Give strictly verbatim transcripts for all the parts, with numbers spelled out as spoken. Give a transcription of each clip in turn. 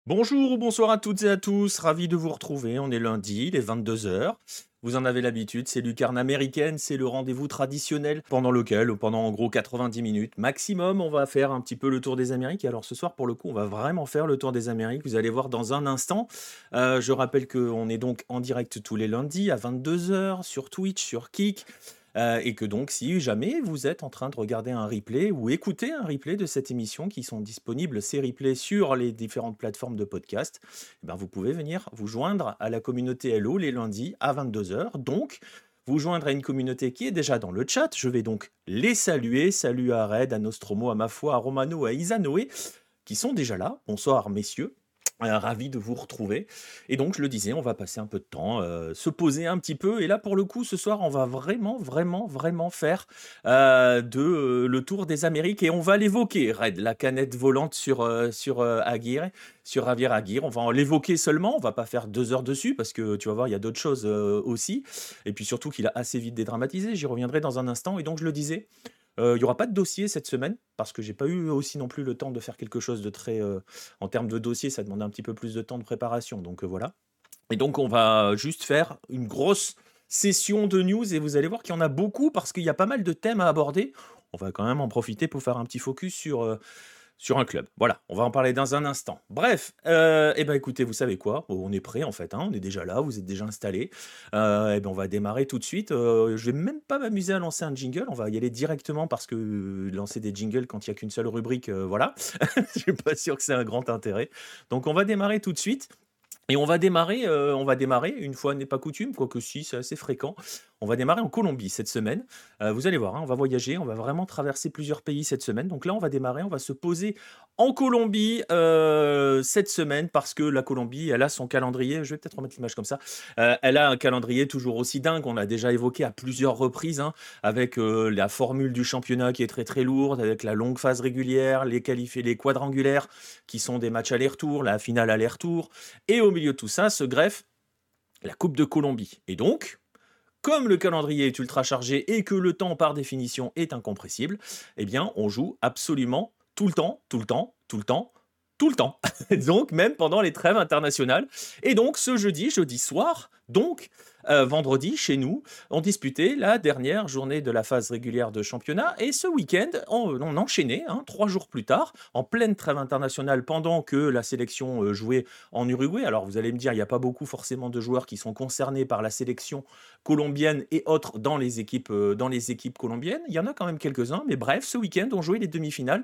Bonjour ou bonsoir à toutes et à tous, ravi de vous retrouver. On est lundi, il est vingt-deux heures. Vous en avez l'habitude, c'est Lucarne américaine, c'est le rendez-vous traditionnel pendant lequel, pendant en gros quatre-vingt-dix minutes maximum, on va faire un petit peu le tour des Amériques. Et alors ce soir, pour le coup, on va vraiment faire le tour des Amériques. Vous allez voir dans un instant. Euh, je rappelle qu'on est donc en direct tous les lundis à vingt-deux heures sur Twitch, sur Kick. Euh, et que donc, si jamais vous êtes en train de regarder un replay ou écouter un replay de cette émission, qui sont disponibles, ces replays, sur les différentes plateformes de podcast, eh ben, vous pouvez venir vous joindre à la communauté Hello les lundis à vingt-deux heures. Donc, vous joindre à une communauté qui est déjà dans le chat. Je vais donc les saluer. Salut à Red, à Nostromo, à Mafoi, à Romano, à Isanoé, qui sont déjà là. Bonsoir, messieurs. Euh, ravi de vous retrouver. Et donc, je le disais, on va passer un peu de temps, euh, se poser un petit peu. Et là, pour le coup, ce soir, on va vraiment, vraiment, vraiment faire euh, de, euh, le tour des Amériques. Et on va l'évoquer, Red, la canette volante sur, euh, sur euh, Aguirre, sur Javier Aguirre. On va l'évoquer seulement. On va pas faire deux heures dessus parce que tu vas voir, il y a d'autres choses euh, aussi. Et puis surtout qu'il a assez vite dédramatisé. J'y reviendrai dans un instant. Et donc, je le disais, euh, il n'y aura pas de dossier cette semaine parce que j'ai pas eu aussi non plus le temps de faire quelque chose de très. Euh, en termes de dossier, ça demande un petit peu plus de temps de préparation. Donc euh, voilà. Et donc, on va juste faire une grosse session de news et vous allez voir qu'il y en a beaucoup parce qu'il y a pas mal de thèmes à aborder. On va quand même en profiter pour faire un petit focus sur, euh, sur un club. Voilà, on va en parler dans un instant. Bref, euh, eh ben écoutez, vous savez quoi? On est prêt en fait, hein, on est déjà là, vous êtes déjà installés. Euh, eh ben on va démarrer tout de suite. Euh, je vais même pas m'amuser à lancer un jingle, on va y aller directement parce que euh, lancer des jingles quand il y a qu'une seule rubrique, euh, voilà, je suis pas sûr que c'est un grand intérêt. Donc on va démarrer tout de suite. Et on va démarrer, euh, on va démarrer, une fois n'est pas coutume, quoique si, c'est assez fréquent. On va démarrer en Colombie cette semaine. Euh, vous allez voir, hein, on va voyager, on va vraiment traverser plusieurs pays cette semaine. Donc là, on va démarrer, on va se poser en Colombie euh, cette semaine parce que la Colombie, elle a son calendrier. Je vais peut-être remettre l'image comme ça. Euh, elle a un calendrier toujours aussi dingue. On l'a déjà évoqué à plusieurs reprises, hein, avec euh, la formule du championnat qui est très très lourde, avec la longue phase régulière, les qualifiés, les quadrangulaires qui sont des matchs aller-retour, la finale aller-retour. Et au milieu de tout ça se greffe la Coupe de Colombie. Et donc, comme le calendrier est ultra chargé et que le temps par définition est incompressible, eh bien on joue absolument tout le temps, tout le temps, tout le temps, tout le temps. Donc même pendant les trêves internationales. Et donc ce jeudi, jeudi soir, donc euh, vendredi chez nous, on disputait la dernière journée de la phase régulière de championnat. Et ce week-end, on, on enchaînait, hein, trois jours plus tard, en pleine trêve internationale, pendant que la sélection euh, jouait en Uruguay. Alors vous allez me dire, il n'y a pas beaucoup forcément de joueurs qui sont concernés par la sélection colombienne et autres dans les équipes, euh, dans les équipes colombiennes. Il y en a quand même quelques-uns, mais bref, ce week-end, on jouait les demi-finales.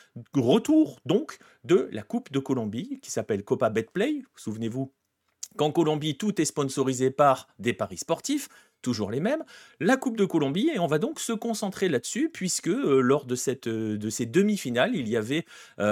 Retour donc de la Coupe de Colombie qui s'appelle Copa Betplay. Souvenez-vous qu'en Colombie, tout est sponsorisé par des paris sportifs, toujours les mêmes, la Coupe de Colombie, et on va donc se concentrer là-dessus, puisque euh, lors de, cette, euh, de ces demi-finales, il y avait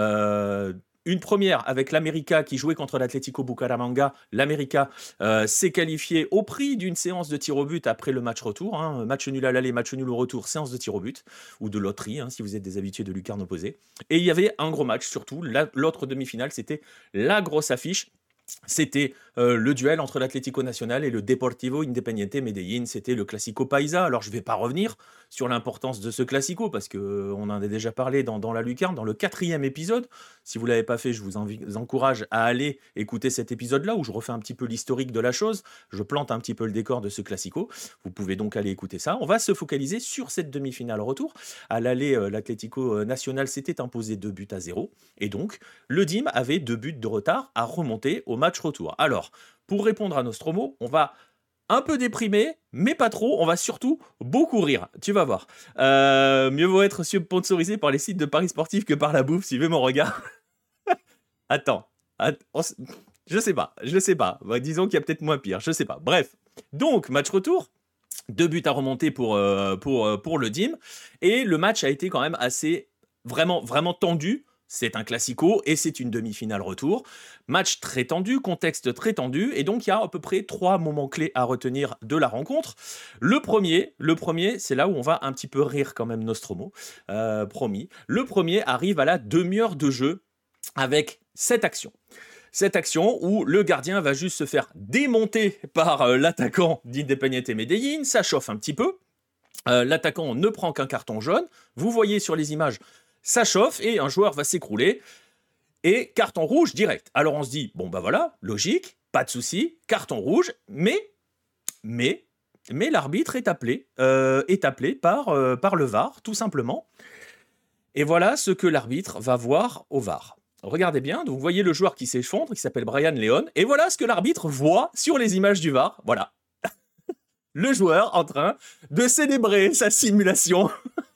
euh, une première avec l'América qui jouait contre l'Atlético Bucaramanga. L'América euh, s'est qualifié au prix d'une séance de tir au but après le match retour, hein, match nul à l'aller, match nul au retour, séance de tir au but, ou de loterie, hein, si vous êtes des habitués de lucarne opposée. Et il y avait un gros match, surtout, la, l'autre demi-finale, c'était la grosse affiche. C'était euh, le duel entre l'Atlético Nacional et le Deportivo Independiente Medellín. C'était le Classico Paisa. Alors, je ne vais pas revenir sur l'importance de ce Classico parce qu'on euh, en a déjà parlé dans, dans la lucarne, dans le quatrième épisode. Si vous ne l'avez pas fait, je vous, envi- vous encourage à aller écouter cet épisode-là où je refais un petit peu l'historique de la chose. Je plante un petit peu le décor de ce Classico. Vous pouvez donc aller écouter ça. On va se focaliser sur cette demi-finale retour. À l'aller, euh, l'Atlético Nacional s'était imposé deux buts à zéro. Et donc, le D I M avait deux buts de retard à remonter au match retour. Alors, pour répondre à Nostromo, on va un peu déprimer, mais pas trop. On va surtout beaucoup rire. Tu vas voir. Euh, mieux vaut être sponsorisé par les sites de paris sportifs que par la bouffe. Suivez mon regard. Attends. Att- on s- je sais pas. Je sais pas. Bah, disons qu'il y a peut-être moins pire. Je sais pas. Bref. Donc, match retour. Deux buts à remonter pour, euh, pour, euh, pour le D I M. Et le match a été quand même assez, vraiment, vraiment tendu. C'est un classico et c'est une demi-finale retour. Match très tendu, contexte très tendu. Et donc, il y a à peu près trois moments clés à retenir de la rencontre. Le premier, le premier, c'est là où on va un petit peu rire quand même Nostromo. Euh, promis. Le premier arrive à la demi-heure de jeu avec cette action. Cette action où le gardien va juste se faire démonter par euh, l'attaquant d'Independiente Medellín, ça chauffe un petit peu. Euh, l'attaquant ne prend qu'un carton jaune. Vous voyez sur les images, ça chauffe et un joueur va s'écrouler. et carton rouge direct. Alors on se dit, bon bah voilà, logique, pas de souci, carton rouge, mais, mais, mais l'arbitre est appelé, euh, est appelé par, euh, par le V A R, tout simplement. Et voilà ce que l'arbitre va voir au V A R. Regardez bien, donc vous voyez le joueur qui s'effondre, qui s'appelle Brian Leon, et voilà ce que l'arbitre voit sur les images du V A R. Voilà. Le joueur en train de célébrer sa simulation.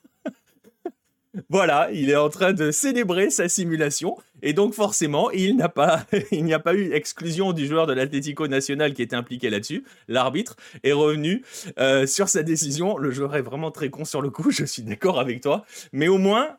Voilà, il est en train de célébrer sa simulation. Et donc forcément, il n'a pas, il n'y a pas eu exclusion du joueur de l'Atlético Nacional qui était impliqué là-dessus. L'arbitre est revenu euh, sur sa décision. Le joueur est vraiment très con sur le coup, je suis d'accord avec toi. Mais au moins,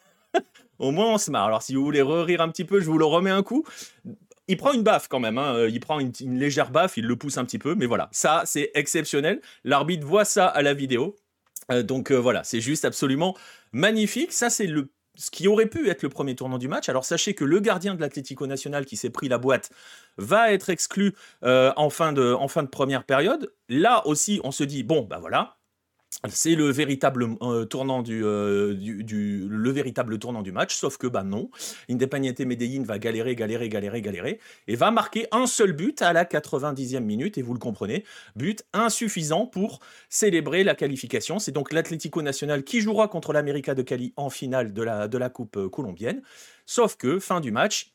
au moins on se marre. Alors si vous voulez rire un petit peu, je vous le remets un coup. Il prend une baffe quand même, hein. Il prend une, une légère baffe, il le pousse un petit peu, mais voilà, ça c'est exceptionnel. L'arbitre voit ça à la vidéo, euh, donc euh, voilà, c'est juste absolument magnifique. Ça c'est le ce qui aurait pu être le premier tournant du match. Alors sachez que le gardien de l'Atlético Nacional qui s'est pris la boîte va être exclu euh, en, fin de, en fin de première période. Là aussi, on se dit, bon, bah voilà, c'est le véritable euh, tournant du, euh, du, du le véritable tournant du match, sauf que bah non, Independiente Medellín va galérer, galérer, galérer, galérer, et va marquer un seul but à la quatre-vingt-dixième minute, et vous le comprenez, but insuffisant pour célébrer la qualification. C'est donc l'Atlético Nacional qui jouera contre l'América de Cali en finale de la, de la Coupe euh, colombienne, sauf que, fin du match,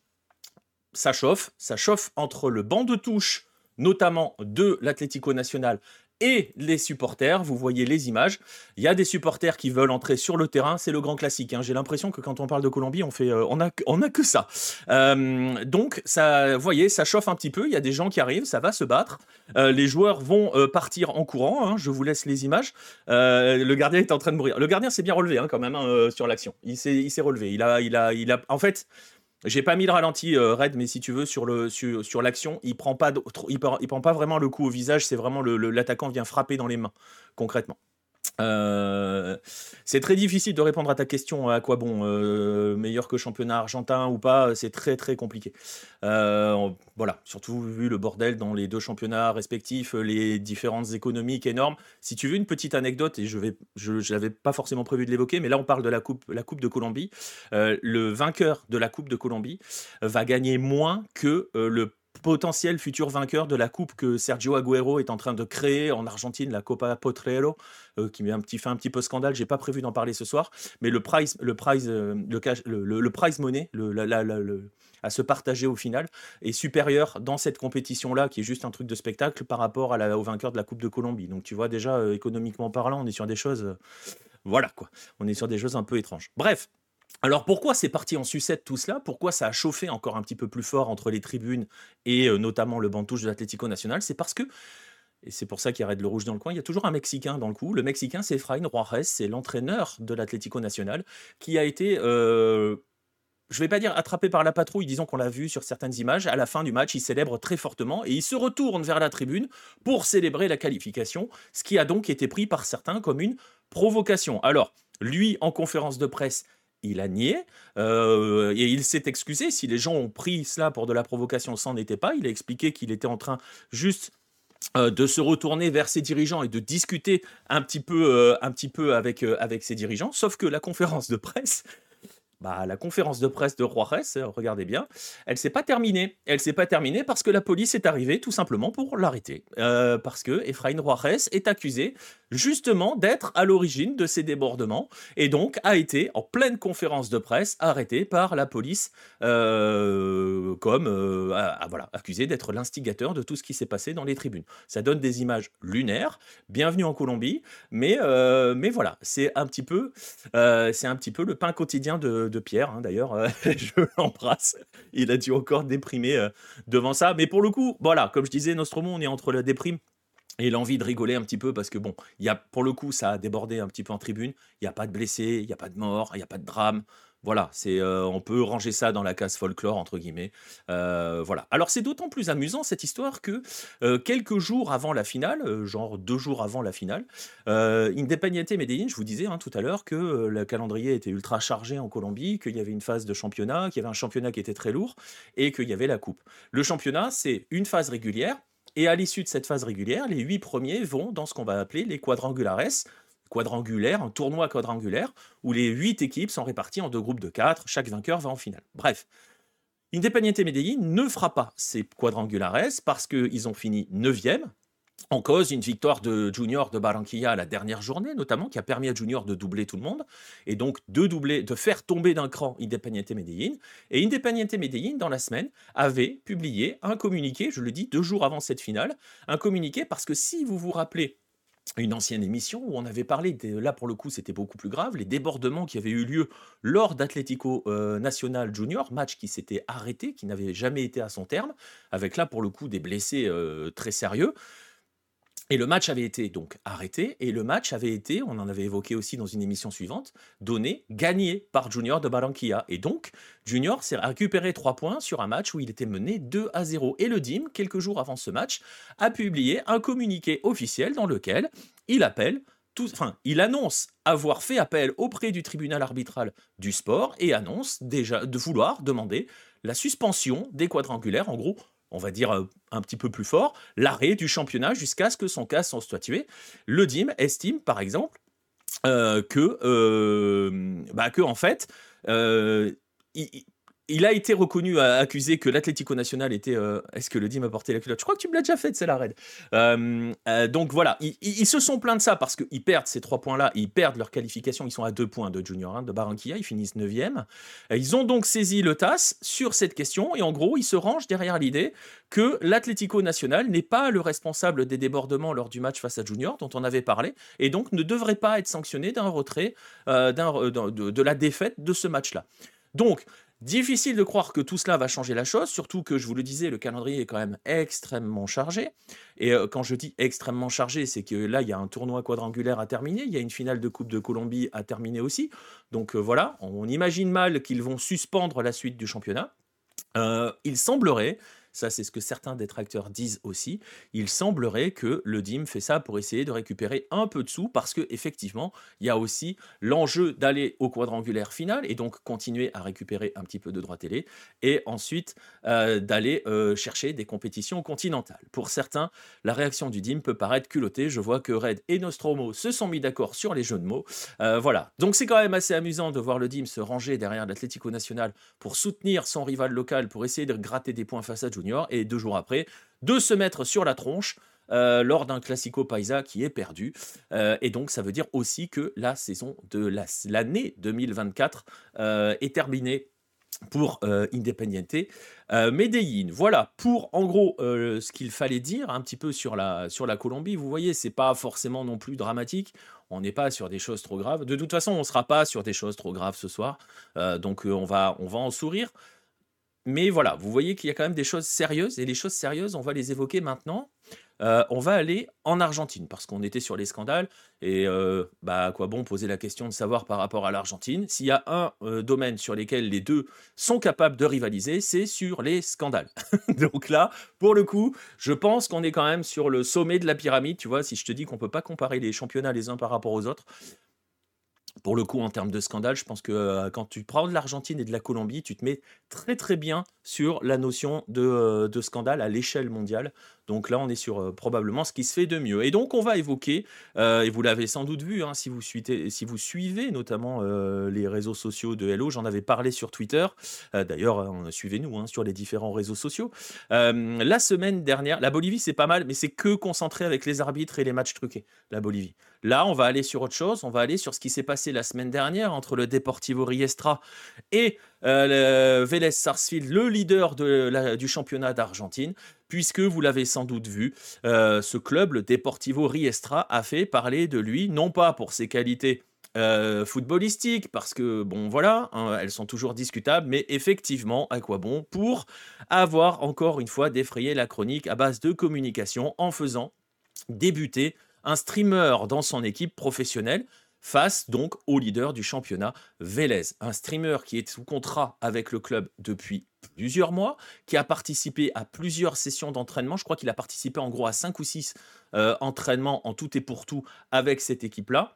ça chauffe, ça chauffe entre le banc de touche, notamment de l'Atlético Nacional, et les supporters, vous voyez les images, il y a des supporters qui veulent entrer sur le terrain, c'est le grand classique, hein. J'ai l'impression que quand on parle de Colombie, on fait, euh, on a, on a que ça. Euh, donc, ça, vous voyez, ça chauffe un petit peu, il y a des gens qui arrivent, ça va se battre, euh, les joueurs vont euh, partir en courant, hein. Je vous laisse les images, euh, le gardien est en train de mourir. Le gardien s'est bien relevé hein, quand même hein, euh, sur l'action, il s'est, il s'est relevé, il a, il a, il a, en fait... J'ai pas mis le ralenti euh, Red, mais si tu veux sur le sur, sur l'action, il prend pas il, il prend pas vraiment le coup au visage, c'est vraiment le, le, l'attaquant vient frapper dans les mains concrètement. Euh, c'est très difficile de répondre à ta question à quoi bon euh, meilleur que championnat argentin ou pas, c'est très très compliqué. Euh, voilà, surtout vu le bordel dans les deux championnats respectifs, les différences économiques énormes. Si tu veux une petite anecdote, et je vais, je, je n'avais pas forcément prévu de l'évoquer, mais là on parle de la coupe, la coupe de Colombie. Euh, le vainqueur de la coupe de Colombie va gagner moins que euh, le potentiel futur vainqueur de la coupe que Sergio Agüero est en train de créer en Argentine, la Copa Potrero, euh, qui met un petit, fait un petit peu scandale. J'ai pas prévu d'en parler ce soir, mais le prize, le prize, euh, le, cash, le, le, le prize money, le, la, la, la, le, à se partager au final, est supérieur dans cette compétition-là, qui est juste un truc de spectacle, par rapport à la, au vainqueur de la Coupe de Colombie. Donc tu vois déjà, euh, économiquement parlant, on est sur des choses, euh, voilà quoi, on est sur des choses un peu étranges. Bref. Alors pourquoi c'est parti en sucette tout cela? Pourquoi ça a chauffé encore un petit peu plus fort entre les tribunes et euh, notamment le banc de touche de l'Atlético Nacional? C'est parce que, et c'est pour ça qu'il y a Red le rouge dans le coin, il y a toujours un Mexicain dans le coup. Le Mexicain, c'est Efraín Juárez, c'est l'entraîneur de l'Atlético Nacional, qui a été, euh, je ne vais pas dire attrapé par la patrouille, disons qu'on l'a vu sur certaines images. À la fin du match, il célèbre très fortement et il se retourne vers la tribune pour célébrer la qualification, ce qui a donc été pris par certains comme une provocation. Alors, lui, en conférence de presse, il a nié euh, et il s'est excusé. Si les gens ont pris cela pour de la provocation, c'en était pas. Il a expliqué qu'il était en train juste euh, de se retourner vers ses dirigeants et de discuter un petit peu, euh, un petit peu avec, euh, avec ses dirigeants. Sauf que la conférence de presse, bah, la conférence de presse de Juárez, euh, regardez bien, elle s'est pas terminée. Elle s'est pas terminée parce que la police est arrivée tout simplement pour l'arrêter. Euh, parce que Efraín Juárez est accusé justement d'être à l'origine de ces débordements et donc a été en pleine conférence de presse arrêté par la police euh, comme euh, à- à- voilà, accusé d'être l'instigateur de tout ce qui s'est passé dans les tribunes. Ça donne des images lunaires. Bienvenue en Colombie, mais euh, mais voilà, c'est un petit peu euh, c'est un petit peu le pain quotidien de, de Pierre, hein, d'ailleurs, euh, je l'embrasse. Il a dû encore déprimer euh, devant ça. Mais pour le coup, voilà, comme je disais, Nostromo, on est entre la déprime et l'envie de rigoler un petit peu parce que, bon, il y a, pour le coup, ça a débordé un petit peu en tribune. Il n'y a pas de blessés, il n'y a pas de morts, il n'y a pas de drame. Voilà, c'est, euh, on peut ranger ça dans la case folklore, entre guillemets. Euh, voilà. Alors, c'est d'autant plus amusant, cette histoire, que euh, quelques jours avant la finale, euh, genre deux jours avant la finale, euh, Independiente Medellín, je vous disais hein, tout à l'heure que euh, le calendrier était ultra chargé en Colombie, qu'il y avait une phase de championnat, qu'il y avait un championnat qui était très lourd et qu'il y avait la coupe. Le championnat, c'est une phase régulière. Et à l'issue de cette phase régulière, les huit premiers vont dans ce qu'on va appeler les quadrangulares, quadrangulaire, un tournoi quadrangulaire, où les huit équipes sont réparties en deux groupes de quatre, chaque vainqueur va en finale. Bref, Independiente Medellín ne fera pas ces quadrangulares parce qu'ils ont fini neuvième. En cause, une victoire de Junior de Barranquilla à la dernière journée, notamment, qui a permis à Junior de doubler tout le monde, et donc de doubler, de faire tomber d'un cran Independiente Medellín. Et Independiente Medellín, dans la semaine, avait publié un communiqué, je le dis, deux jours avant cette finale, un communiqué parce que si vous vous rappelez une ancienne émission où on avait parlé, des- là pour le coup c'était beaucoup plus grave, les débordements qui avaient eu lieu lors d'Atlético euh, Nacional Junior, match qui s'était arrêté, qui n'avait jamais été à son terme, avec là pour le coup des blessés euh, très sérieux. Et le match avait été donc arrêté, et le match avait été, on en avait évoqué aussi dans une émission suivante, donné, gagné par Junior de Barranquilla. Et donc, Junior s'est récupéré trois points sur un match où il était mené deux à zéro. Et le D I M, quelques jours avant ce match, a publié un communiqué officiel dans lequel il appelle, tout, enfin, il annonce avoir fait appel auprès du tribunal arbitral du sport et annonce déjà de vouloir demander la suspension des quadrangulaires, en gros, on va dire euh, un petit peu plus fort, l'arrêt du championnat jusqu'à ce que son cas soit statué. Le D I M estime, par exemple, euh, que, euh, bah, que, en fait, euh, il, il a été reconnu, euh, accusé que l'Atlético Nacional était... euh, Est-ce que le D I M a porté la culotte? Je crois que tu me l'as déjà fait, c'est la raide. Euh, euh, donc voilà, ils, ils- ils se sont plaints de ça parce qu'ils perdent ces trois points-là, ils perdent leur qualification, ils sont à deux points de Junior, hein, de Barranquilla, ils finissent neuvième. Euh, Ils ont donc saisi le T A S sur cette question et en gros, ils se rangent derrière l'idée que l'Atlético Nacional n'est pas le responsable des débordements lors du match face à Junior, dont on avait parlé, et donc ne devrait pas être sanctionné d'un retrait, euh, d'un, euh, de, de la défaite de ce match-là. Donc, difficile de croire que tout cela va changer la chose, surtout que, je vous le disais, le calendrier est quand même extrêmement chargé. Et euh, quand je dis extrêmement chargé, c'est que là, il y a un tournoi quadrangulaire à terminer, il y a une finale de Coupe de Colombie à terminer aussi. Donc euh, voilà, on imagine mal qu'ils vont suspendre la suite du championnat. Euh, il semblerait, ça c'est ce que certains détracteurs disent aussi, il semblerait que le D I M fait ça pour essayer de récupérer un peu de sous parce que effectivement il y a aussi l'enjeu d'aller au quadrangulaire final et donc continuer à récupérer un petit peu de droits télé et ensuite euh, d'aller euh, chercher des compétitions continentales. Pour certains, la réaction du D I M peut paraître culottée. Je vois que Red et Nostromo se sont mis d'accord sur les jeux de mots. Euh, voilà, donc c'est quand même assez amusant de voir le D I M se ranger derrière l'Atlético Nacional pour soutenir son rival local, pour essayer de gratter des points face à Junior, et deux jours après, de se mettre sur la tronche euh, lors d'un Classico Paisa qui est perdu. Euh, et donc, ça veut dire aussi que la saison de la, l'année deux mille vingt-quatre euh, est terminée pour euh, Independiente euh, Medellín. Voilà pour en gros euh, ce qu'il fallait dire un petit peu sur la, sur la Colombie. Vous voyez, c'est pas forcément non plus dramatique. On n'est pas sur des choses trop graves. De toute façon, on ne sera pas sur des choses trop graves ce soir. Euh, donc euh, on, va, on va en sourire. Mais voilà, vous voyez qu'il y a quand même des choses sérieuses, et les choses sérieuses, on va les évoquer maintenant. Euh, on va aller en Argentine, parce qu'on était sur les scandales, et euh, bah, à quoi bon poser la question de savoir par rapport à l'Argentine. S'il y a un euh, domaine sur lequel les deux sont capables de rivaliser, c'est sur les scandales. Donc là, pour le coup, je pense qu'on est quand même sur le sommet de la pyramide, tu vois, si je te dis qu'on ne peut pas comparer les championnats les uns par rapport aux autres. Pour le coup, en termes de scandale, je pense que euh, quand tu prends de l'Argentine et de la Colombie, tu te mets très très bien sur la notion de, euh, de scandale à l'échelle mondiale. Donc là, on est sur euh, probablement ce qui se fait de mieux. Et donc, on va évoquer, euh, et vous l'avez sans doute vu, hein, si, vous suivez, si vous suivez notamment euh, les réseaux sociaux de Hello, j'en avais parlé sur Twitter. Euh, D'ailleurs, euh, suivez-nous hein, sur les différents réseaux sociaux. Euh, la semaine dernière, la Bolivie, c'est pas mal, mais c'est que concentré avec les arbitres et les matchs truqués, la Bolivie. Là, on va aller sur autre chose, on va aller sur ce qui s'est passé la semaine dernière entre le Deportivo Riestra et euh, le Vélez Sarsfield, le leader de la, du championnat d'Argentine, puisque vous l'avez sans doute vu, euh, ce club, le Deportivo Riestra, a fait parler de lui, non pas pour ses qualités euh, footballistiques, parce que, bon, voilà, hein, elles sont toujours discutables, mais effectivement, à quoi bon? Pour avoir, encore une fois, défrayé la chronique à base de communication en faisant débuter un streamer dans son équipe professionnelle face donc au leader du championnat, Vélez. Un streamer qui est sous contrat avec le club depuis plusieurs mois, qui a participé à plusieurs sessions d'entraînement. Je crois qu'il a participé en gros à cinq ou six euh, entraînements en tout et pour tout avec cette équipe-là.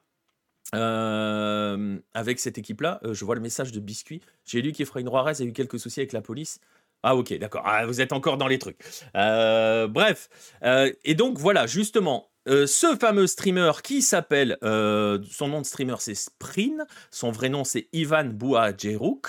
Euh, avec cette équipe-là, euh, je vois le message de Biscuit. J'ai lu qu'Efrain Juarez a eu quelques soucis avec la police. Ah ok, d'accord. Ah, vous êtes encore dans les trucs. Euh, bref. Euh, et donc voilà, justement, euh, ce fameux streamer qui s'appelle, euh, son nom de streamer c'est Sprin, son vrai nom c'est Ivan Bouadjerouk.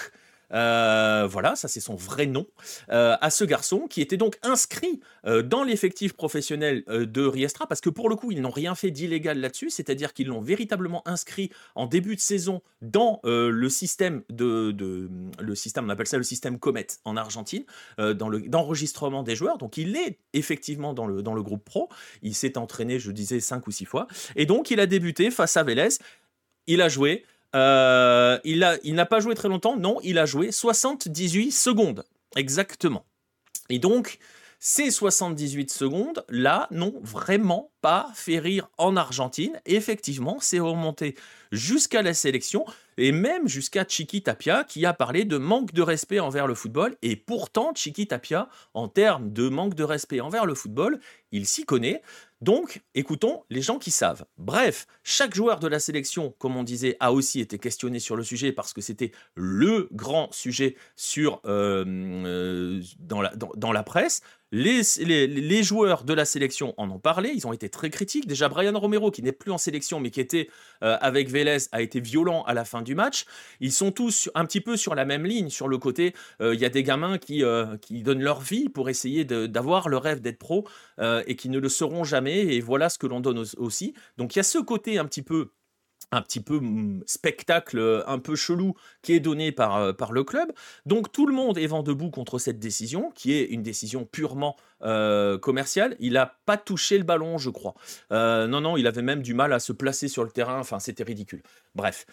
Euh, voilà, ça c'est son vrai nom, euh, à ce garçon qui était donc inscrit euh, dans l'effectif professionnel euh, de Riestra, parce que pour le coup, ils n'ont rien fait d'illégal là-dessus, c'est-à-dire qu'ils l'ont véritablement inscrit en début de saison dans euh, le système de, de- le système, on appelle ça le système Comet en Argentine, euh, dans le d'enregistrement des joueurs. Donc il est effectivement dans le dans le groupe pro. Il s'est entraîné, je disais, cinq ou six fois, et donc il a débuté face à Vélez. Il a joué. Euh, il a, il n'a pas joué très longtemps. Non, il a joué soixante-dix-huit secondes. Exactement. Et donc, ces soixante-dix-huit secondes, là, n'ont vraiment pas fait rire en Argentine. Effectivement, c'est remonté jusqu'à la sélection et même jusqu'à Chiqui Tapia qui a parlé de manque de respect envers le football. Et pourtant, Chiqui Tapia, en termes de manque de respect envers le football, il s'y connaît. Donc, écoutons les gens qui savent. Bref, chaque joueur de la sélection, comme on disait, a aussi été questionné sur le sujet parce que c'était le grand sujet sur, euh, euh, dans, la, dans, dans la presse. Les, les, les joueurs de la sélection en ont parlé, ils ont été très critiques. Déjà, Brian Romero, qui n'est plus en sélection, mais qui était euh, avec Vélez, a été violent à la fin du match. Ils sont tous un petit peu sur la même ligne, sur le côté, il euh, y a des gamins qui, euh, qui donnent leur vie pour essayer de, d'avoir le rêve d'être pro euh, et qui ne le seront jamais, et voilà ce que l'on donne aussi. Donc il y a ce côté un petit peu un petit peu mm, spectacle euh, un peu chelou qui est donné par, euh, par le club. Donc tout le monde est vent debout contre cette décision, qui est une décision purement euh, commerciale. Il n'a pas touché le ballon, je crois. Euh, non, non, il avait même du mal à se placer sur le terrain. Enfin, c'était ridicule. Bref,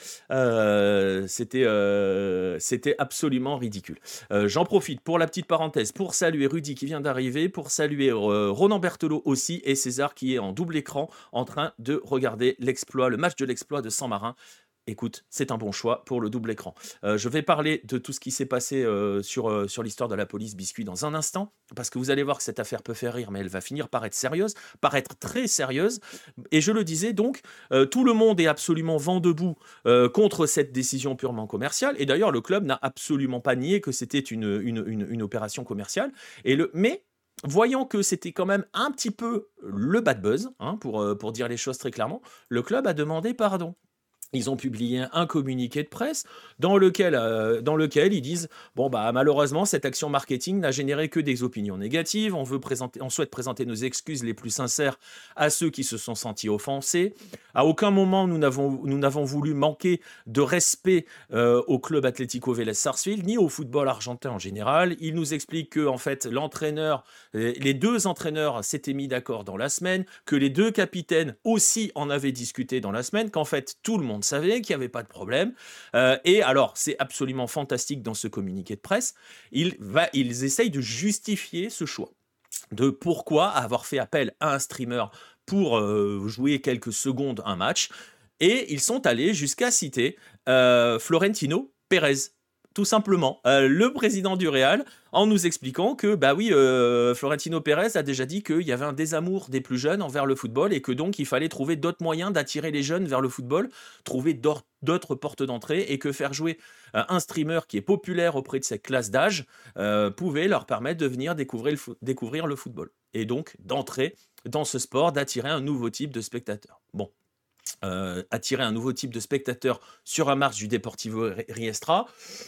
euh, c'était euh, c'était absolument ridicule. Euh, j'en profite pour la petite parenthèse, pour saluer Rudy qui vient d'arriver, pour saluer euh, Ronan Berthelot aussi, et César qui est en double écran en train de regarder l'exploit, le match de l'exploit de San-Marin. Écoute, c'est un bon choix pour le double écran. Euh, je vais parler de tout ce qui s'est passé euh, sur, euh, sur l'histoire de la police Biscuit dans un instant, parce que vous allez voir que cette affaire peut faire rire, mais elle va finir par être sérieuse, par être très sérieuse. Et je le disais donc, euh, tout le monde est absolument vent debout euh, contre cette décision purement commerciale. Et d'ailleurs, le club n'a absolument pas nié que c'était une, une, une, une opération commerciale. Et le, mais voyant que c'était quand même un petit peu le bad buzz, hein, pour, euh, pour dire les choses très clairement, le club a demandé pardon. Ils ont publié un communiqué de presse dans lequel, euh, dans lequel ils disent bon bah malheureusement cette action marketing n'a généré que des opinions négatives. On veut présenter, on souhaite présenter nos excuses les plus sincères à ceux qui se sont sentis offensés. À aucun moment nous n'avons nous n'avons voulu manquer de respect euh, au club Atlético Vélez Sarsfield ni au football argentin en général. Il nous explique que en fait l'entraîneur, les deux entraîneurs s'étaient mis d'accord dans la semaine, que les deux capitaines aussi en avaient discuté dans la semaine, qu'en fait tout le monde savait qu'il n'y avait pas de problème. Euh, et alors, c'est absolument fantastique dans ce communiqué de presse, ils, va, ils essayent de justifier ce choix, de pourquoi avoir fait appel à un streamer pour euh, jouer quelques secondes un match, et ils sont allés jusqu'à citer euh, Florentino Pérez. Tout simplement, euh, le président du Real, en nous expliquant que, bah oui, euh, Florentino Pérez a déjà dit qu'il y avait un désamour des plus jeunes envers le football et que donc il fallait trouver d'autres moyens d'attirer les jeunes vers le football, trouver d'autres portes d'entrée, et que faire jouer euh, un streamer qui est populaire auprès de cette classe d'âge euh, pouvait leur permettre de venir découvrir le, découvrir le football. Et donc d'entrer dans ce sport, d'attirer un nouveau type de spectateurs. Bon. Euh, attirer un nouveau type de spectateurs sur un match du Deportivo Riestra.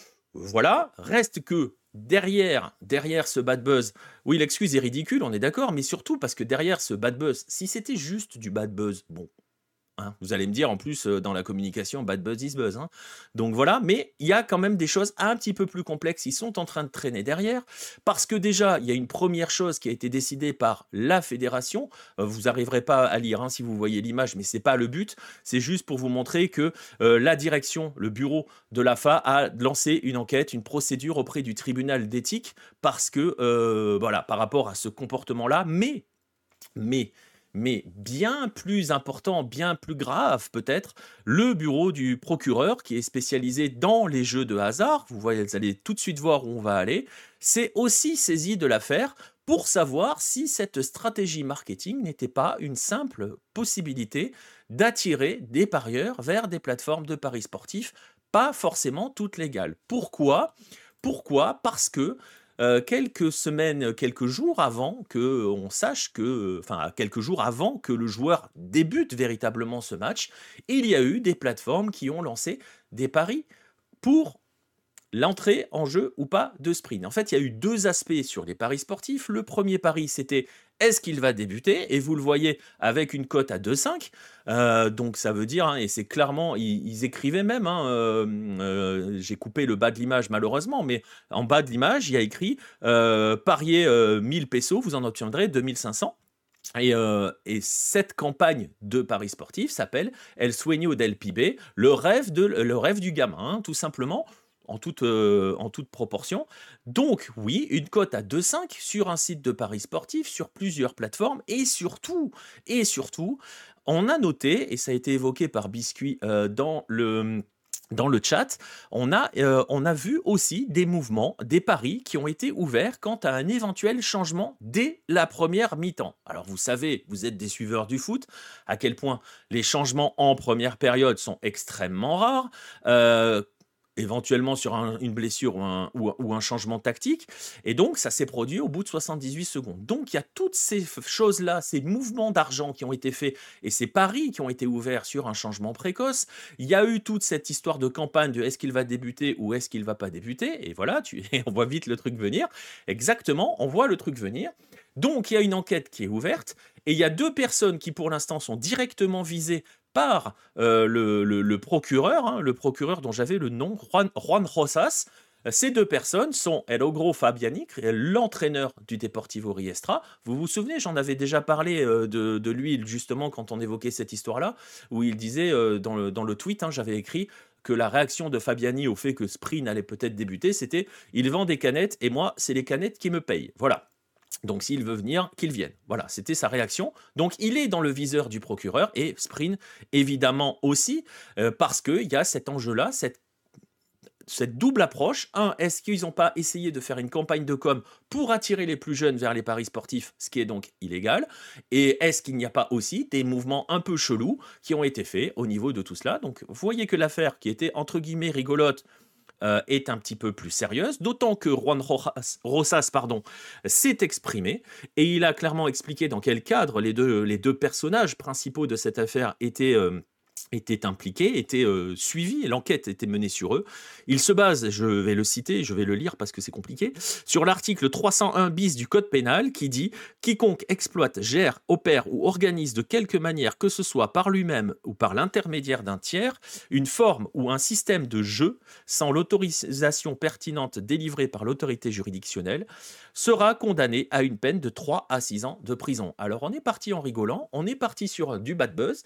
Voilà, reste que derrière, derrière ce bad buzz, oui, l'excuse est ridicule, on est d'accord, mais surtout parce que derrière ce bad buzz, si c'était juste du bad buzz, bon, hein, vous allez me dire en plus euh, dans la communication, bad buzz is buzz. Hein. Donc voilà, mais il y a quand même des choses un petit peu plus complexes qui sont en train de traîner derrière, parce que déjà, il y a une première chose qui a été décidée par la fédération. Euh, vous n'arriverez pas à lire hein, si vous voyez l'image, mais c'est pas le but. C'est juste pour vous montrer que euh, la direction, le bureau de l'A F A a lancé une enquête, une procédure auprès du tribunal d'éthique, parce que, euh, voilà, par rapport à ce comportement-là, mais, mais, mais bien plus important, bien plus grave peut-être, le bureau du procureur qui est spécialisé dans les jeux de hasard, vous voyez, vous allez tout de suite voir où on va aller, s'est aussi saisi de l'affaire pour savoir si cette stratégie marketing n'était pas une simple possibilité d'attirer des parieurs vers des plateformes de paris sportifs, pas forcément toutes légales. Pourquoi ? Pourquoi ? Parce que Euh, quelques semaines, quelques jours avant que on sache que, enfin quelques jours avant que le joueur débute véritablement ce match, il y a eu des plateformes qui ont lancé des paris pour l'entrée en jeu ou pas de Sprint. En fait, il y a eu deux aspects sur les paris sportifs. Le premier pari, c'était est-ce qu'il va débuter? Et vous le voyez avec une cote à deux virgule cinq. Euh, donc ça veut dire, hein, et c'est clairement, ils, ils écrivaient même, hein, euh, euh, j'ai coupé le bas de l'image malheureusement, mais en bas de l'image, il y a écrit euh, pariez euh, mille pesos, vous en obtiendrez deux mille cinq cents. Et, euh, et cette campagne de paris sportifs s'appelle El Sueño del Pibe, le rêve, de, le rêve du gamin, hein, tout simplement, en toute, euh, en toute proportion. Donc oui, une cote à deux virgule cinq sur un site de paris sportifs, sur plusieurs plateformes, et surtout, et surtout, on a noté, et ça a été évoqué par Biscuit euh, dans le... Dans le chat, on a, euh, on a vu aussi des mouvements, des paris qui ont été ouverts quant à un éventuel changement dès la première mi-temps. Alors vous savez, vous êtes des suiveurs du foot, à quel point les changements en première période sont extrêmement rares. Euh, éventuellement sur un, une blessure ou un, ou, ou un changement tactique. Et donc, ça s'est produit au bout de soixante-dix-huit secondes. Donc, il y a toutes ces choses-là, ces mouvements d'argent qui ont été faits et ces paris qui ont été ouverts sur un changement précoce. Il y a eu toute cette histoire de campagne de est-ce qu'il va débuter ou est-ce qu'il ne va pas débuter. Et voilà, tu, et on voit vite le truc venir. Exactement, on voit le truc venir. Donc, il y a une enquête qui est ouverte et il y a deux personnes qui, pour l'instant, sont directement visées par euh, le, le, le procureur, hein, le procureur dont j'avais le nom, Juan, Juan Rosas. Ces deux personnes sont El Ogro Fabiani, l'entraîneur du Deportivo Riestra. Vous vous souvenez, j'en avais déjà parlé euh, de, de lui justement quand on évoquait cette histoire-là, où il disait euh, dans, le, dans le tweet, hein, j'avais écrit que la réaction de Fabiani au fait que Sprint allait peut-être débuter, c'était « il vend des canettes et moi, c'est les canettes qui me payent ». Voilà. Donc s'il veut venir, qu'il vienne. Voilà, c'était sa réaction. Donc il est dans le viseur du procureur et Sprint évidemment aussi, euh, parce qu'il y a cet enjeu-là, cette, cette double approche. Un, est-ce qu'ils n'ont pas essayé de faire une campagne de com pour attirer les plus jeunes vers les paris sportifs, ce qui est donc illégal? Et est-ce qu'il n'y a pas aussi des mouvements un peu chelous qui ont été faits au niveau de tout cela? Donc vous voyez que l'affaire qui était entre guillemets rigolote, Euh, est un petit peu plus sérieuse, d'autant que Juan Rosas, Rosas pardon, s'est exprimé et il a clairement expliqué dans quel cadre les deux, les deux personnages principaux de cette affaire étaient, euh, étaient impliqués, étaient euh, suivis, l'enquête était menée sur eux. Il se base, je vais le citer, je vais le lire parce que c'est compliqué, sur l'article trois cent un bis du Code pénal qui dit « Quiconque exploite, gère, opère ou organise de quelque manière que ce soit par lui-même ou par l'intermédiaire d'un tiers, une forme ou un système de jeu sans l'autorisation pertinente délivrée par l'autorité juridictionnelle, sera condamné à une peine de trois à six ans de prison. » Alors on est parti en rigolant, on est parti sur du bad buzz.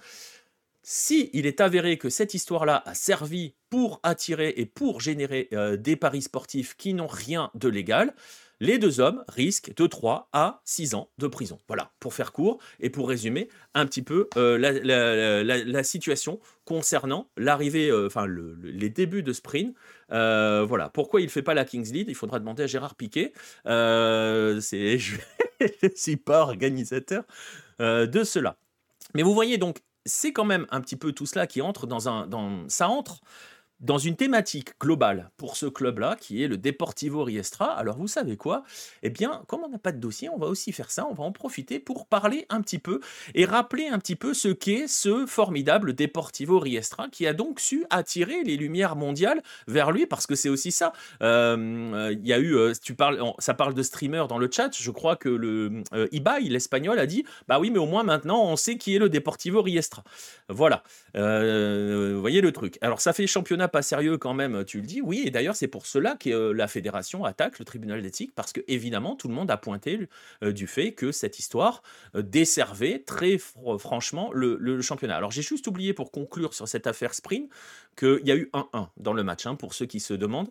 Si il est avéré que cette histoire-là a servi pour attirer et pour générer euh, des paris sportifs qui n'ont rien de légal, les deux hommes risquent de trois à six ans de prison. Voilà, pour faire court et pour résumer un petit peu euh, la, la, la, la situation concernant l'arrivée, euh, enfin le, le, les débuts de Sprint. Euh, voilà, pourquoi il ne fait pas la Kings League? Il faudra demander à Gérard Piquet. Euh, c'est, je ne suis pas organisateur euh, de cela. Mais vous voyez donc, c'est quand même un petit peu tout cela qui entre dans un... Dans, ça entre dans une thématique globale pour ce club-là, qui est le Deportivo Riestra. Alors vous savez quoi? Eh bien, comme on n'a pas de dossier, on va aussi faire ça, on va en profiter pour parler un petit peu et rappeler un petit peu ce qu'est ce formidable Deportivo Riestra, qui a donc su attirer les lumières mondiales vers lui, parce que c'est aussi ça. Il euh, y a eu, euh, tu parles, ça parle de streamers dans le chat, je crois que le euh, Ibai, l'espagnol, a dit « Bah oui, mais au moins maintenant, on sait qui est le Deportivo Riestra. » Voilà, euh, vous voyez le truc. Alors ça fait championnat pas sérieux quand même, tu le dis, oui, et d'ailleurs c'est pour cela que euh, la fédération attaque le tribunal d'éthique, parce que évidemment tout le monde a pointé euh, du fait que cette histoire euh, desservait très fr- franchement le, le championnat. Alors j'ai juste oublié pour conclure sur cette affaire Sprint qu'il y a eu un un dans le match, hein, pour ceux qui se demandent.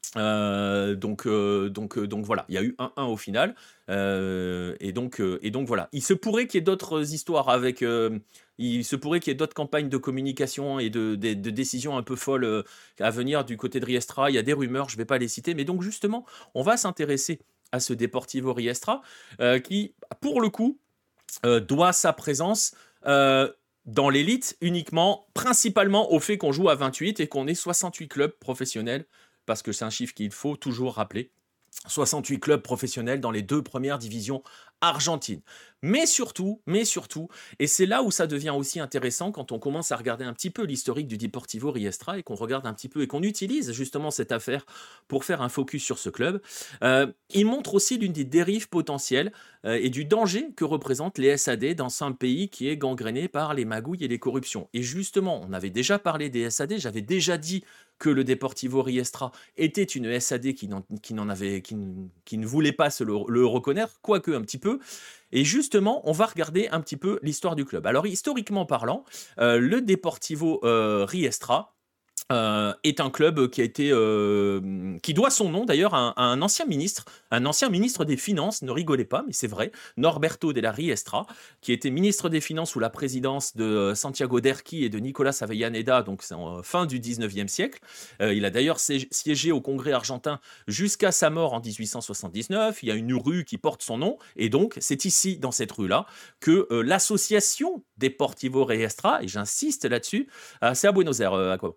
Euh, donc, euh, donc, euh, donc voilà, il y a eu un un au final, euh, et, donc, euh, et donc voilà. Il se pourrait qu'il y ait d'autres histoires avec, euh, il se pourrait qu'il y ait d'autres campagnes de communication et de, de, de décisions un peu folles euh, à venir du côté de Riestra. Il y a des rumeurs, je ne vais pas les citer, mais donc justement, on va s'intéresser à ce Deportivo Riestra euh, qui, pour le coup, euh, doit sa présence euh, dans l'élite uniquement, principalement au fait qu'on joue à vingt-huit et qu'on ait soixante-huit clubs professionnels, parce que c'est un chiffre qu'il faut toujours rappeler. soixante-huit clubs professionnels dans les deux premières divisions Argentine. Mais surtout, mais surtout, et c'est là où ça devient aussi intéressant quand on commence à regarder un petit peu l'historique du Deportivo Riestra et qu'on regarde un petit peu et qu'on utilise justement cette affaire pour faire un focus sur ce club. Euh, il montre aussi l'une des dérives potentielles euh, et du danger que représentent les S A D dans un pays qui est gangréné par les magouilles et les corruptions. Et justement, on avait déjà parlé des S A D, j'avais déjà dit que le Deportivo Riestra était une S A D qui n'en, qui n'en avait, qui, n- qui ne voulait pas se le, le reconnaître, quoique un petit peu. Et justement, on va regarder un petit peu l'histoire du club. Alors, historiquement parlant, euh, le Deportivo euh, Riestra, euh, est un club qui a été euh, qui doit son nom d'ailleurs à, un à un ancien ministre, un ancien ministre des Finances, ne rigolez pas, mais c'est vrai, Norberto de la Riestra, qui était ministre des Finances sous la présidence de euh, Santiago Derqui et de Nicolas Avellaneda, donc c'est en euh, fin du dix-neuvième siècle. Euh, il a d'ailleurs sé- siégé au Congrès argentin jusqu'à sa mort en dix-huit cent soixante-dix-neuf. Il y a une rue qui porte son nom, et donc c'est ici, dans cette rue-là, que euh, l'association Deportivo Riestra, et j'insiste là-dessus, euh, c'est à Buenos Aires, euh, à quoi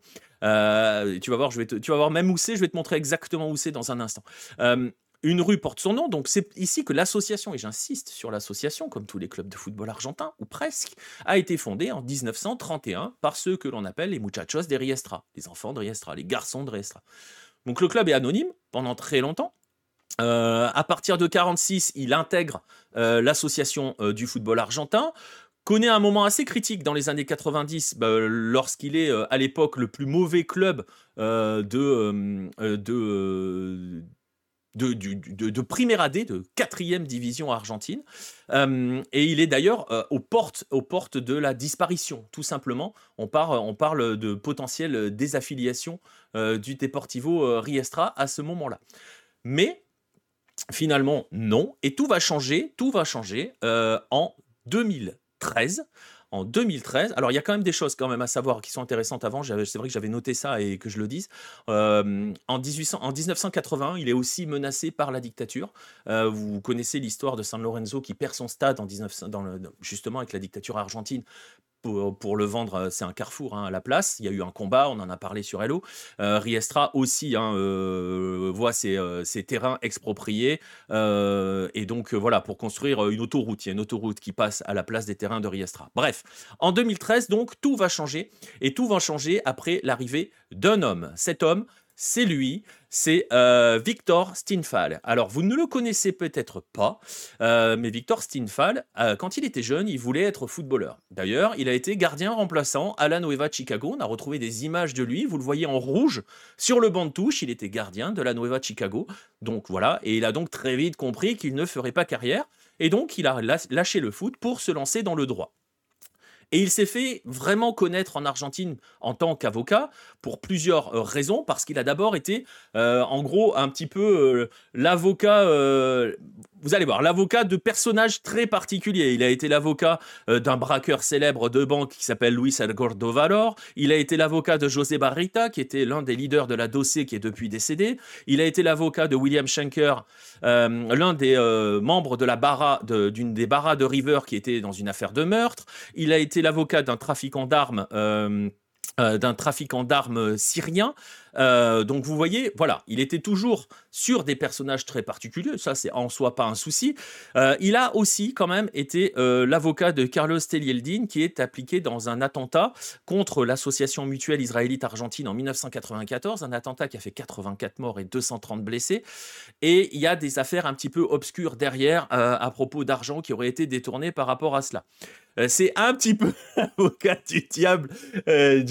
euh, tu vas voir, je vais te, tu vas voir même où c'est, je vais te montrer exactement où c'est dans un instant. Euh, une rue porte son nom, donc c'est ici que l'association, et j'insiste sur l'association, comme tous les clubs de football argentins, ou presque, a été fondée en dix-neuf cent trente et un par ceux que l'on appelle les muchachos de Riestra, les enfants de Riestra, les garçons de Riestra. Donc le club est anonyme pendant très longtemps. Euh, à partir de quarante-six, il intègre euh, l'association euh, du football argentin, connaît un moment assez critique dans les années quatre-vingt-dix, bah, lorsqu'il est euh, à l'époque le plus mauvais club euh, de, euh, de, euh, de, du- de, de Primera D, de quatrième division argentine. Euh, et il est d'ailleurs euh, aux portes, aux portes de la disparition, tout simplement. On, part, on parle de potentielle désaffiliation euh, du Deportivo euh, Riestra à ce moment-là. Mais finalement, non. Et tout va changer, tout va changer euh, en deux mille treize. En deux mille treize, alors il y a quand même des choses quand même à savoir qui sont intéressantes avant. J'avais- C'est vrai que j'avais noté ça et que je le dise. Euh, en, dix-huit cents en dix-neuf cent quatre-vingts, il est aussi menacé par la dictature. Euh, vous connaissez l'histoire de San Lorenzo qui perd son stade en dix-neuf cents, dans le- justement avec la dictature argentine pour, pour le vendre, euh, c'est un carrefour hein, à la place. Il y a eu un combat, on en a parlé sur Hello. Euh, Riestra aussi hein, euh, voit ses, euh, ses terrains expropriés. Euh, et donc euh, voilà, pour construire une autoroute. Il y a une autoroute qui passe à la place des terrains de Riestra. Bref, en deux mille treize, donc, tout va changer. Et tout va changer après l'arrivée d'un homme. Cet homme, c'est lui, c'est euh, Victor Stinfal. Alors, vous ne le connaissez peut-être pas, euh, mais Victor Stinfal, euh, quand il était jeune, il voulait être footballeur. D'ailleurs, il a été gardien remplaçant à la Nueva Chicago. On a retrouvé des images de lui. Vous le voyez en rouge sur le banc de touche. Il était gardien de la Nueva Chicago. Donc voilà, et il a donc très vite compris qu'il ne ferait pas carrière. Et donc, il a lâché le foot pour se lancer dans le droit. Et il s'est fait vraiment connaître en Argentine en tant qu'avocat pour plusieurs euh, raisons, parce qu'il a d'abord été, euh, en gros, un petit peu euh, l'avocat, euh, vous allez voir, l'avocat de personnages très particuliers. Il a été l'avocat euh, d'un braqueur célèbre de banque qui s'appelle Luis Algordo Valor. Il a été l'avocat de José Barrita, qui était l'un des leaders de la Doce, qui est depuis décédé. Il a été l'avocat de William Schenker, euh, l'un des euh, membres de la barra, de, d'une des barras de River, qui était dans une affaire de meurtre. Il a été l'avocat d'un trafiquant d'armes, euh, euh, d'un trafiquant d'armes syrien. Euh, donc vous voyez, voilà, il était toujours sur des personnages très particuliers. Ça, c'est en soi pas un souci. Euh, il a aussi quand même été euh, l'avocat de Carlos Telieldin, qui est appliqué dans un attentat contre l'association mutuelle israélite argentine en dix-neuf cent quatre-vingt-quatorze, un attentat qui a fait quatre-vingt-quatre morts et deux cent trente blessés. Et il y a des affaires un petit peu obscures derrière euh, à propos d'argent qui aurait été détourné par rapport à cela. Euh, c'est un petit peu l'avocat du diable, euh,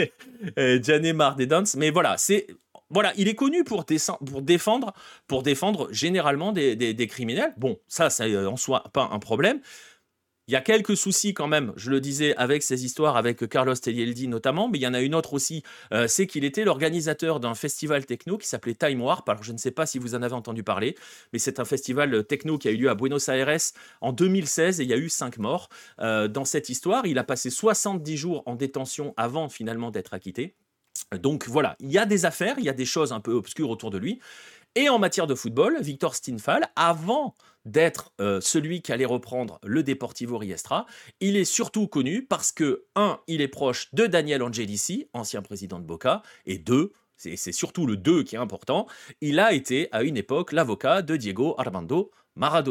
euh, Gianni Mardedans, mais voilà, c'est voilà, il est connu pour, descend- pour défendre, pour défendre généralement des, des- des criminels. Bon, ça, ça euh, en soi pas un problème. Il y a quelques soucis quand même, je le disais, avec ces histoires, avec Carlos Telieldi notamment, mais il y en a une autre aussi, euh, c'est qu'il était l'organisateur d'un festival techno qui s'appelait Time Warp. Alors je ne sais pas si vous en avez entendu parler, mais c'est un festival techno qui a eu lieu à Buenos Aires en deux mille seize et il y a eu cinq morts. Euh, dans cette histoire, il a passé soixante-dix jours en détention avant finalement d'être acquitté. Donc voilà, il y a des affaires, il y a des choses un peu obscures autour de lui. Et en matière de football, Victor Stinfal, avant d'être euh, celui qui allait reprendre le Deportivo Riestra, il est surtout connu parce que, un, il est proche de Daniel Angelici, ancien président de Boca, et deux, c'est, c'est surtout le deux qui est important, il a été à une époque l'avocat de Diego Armando Maradona.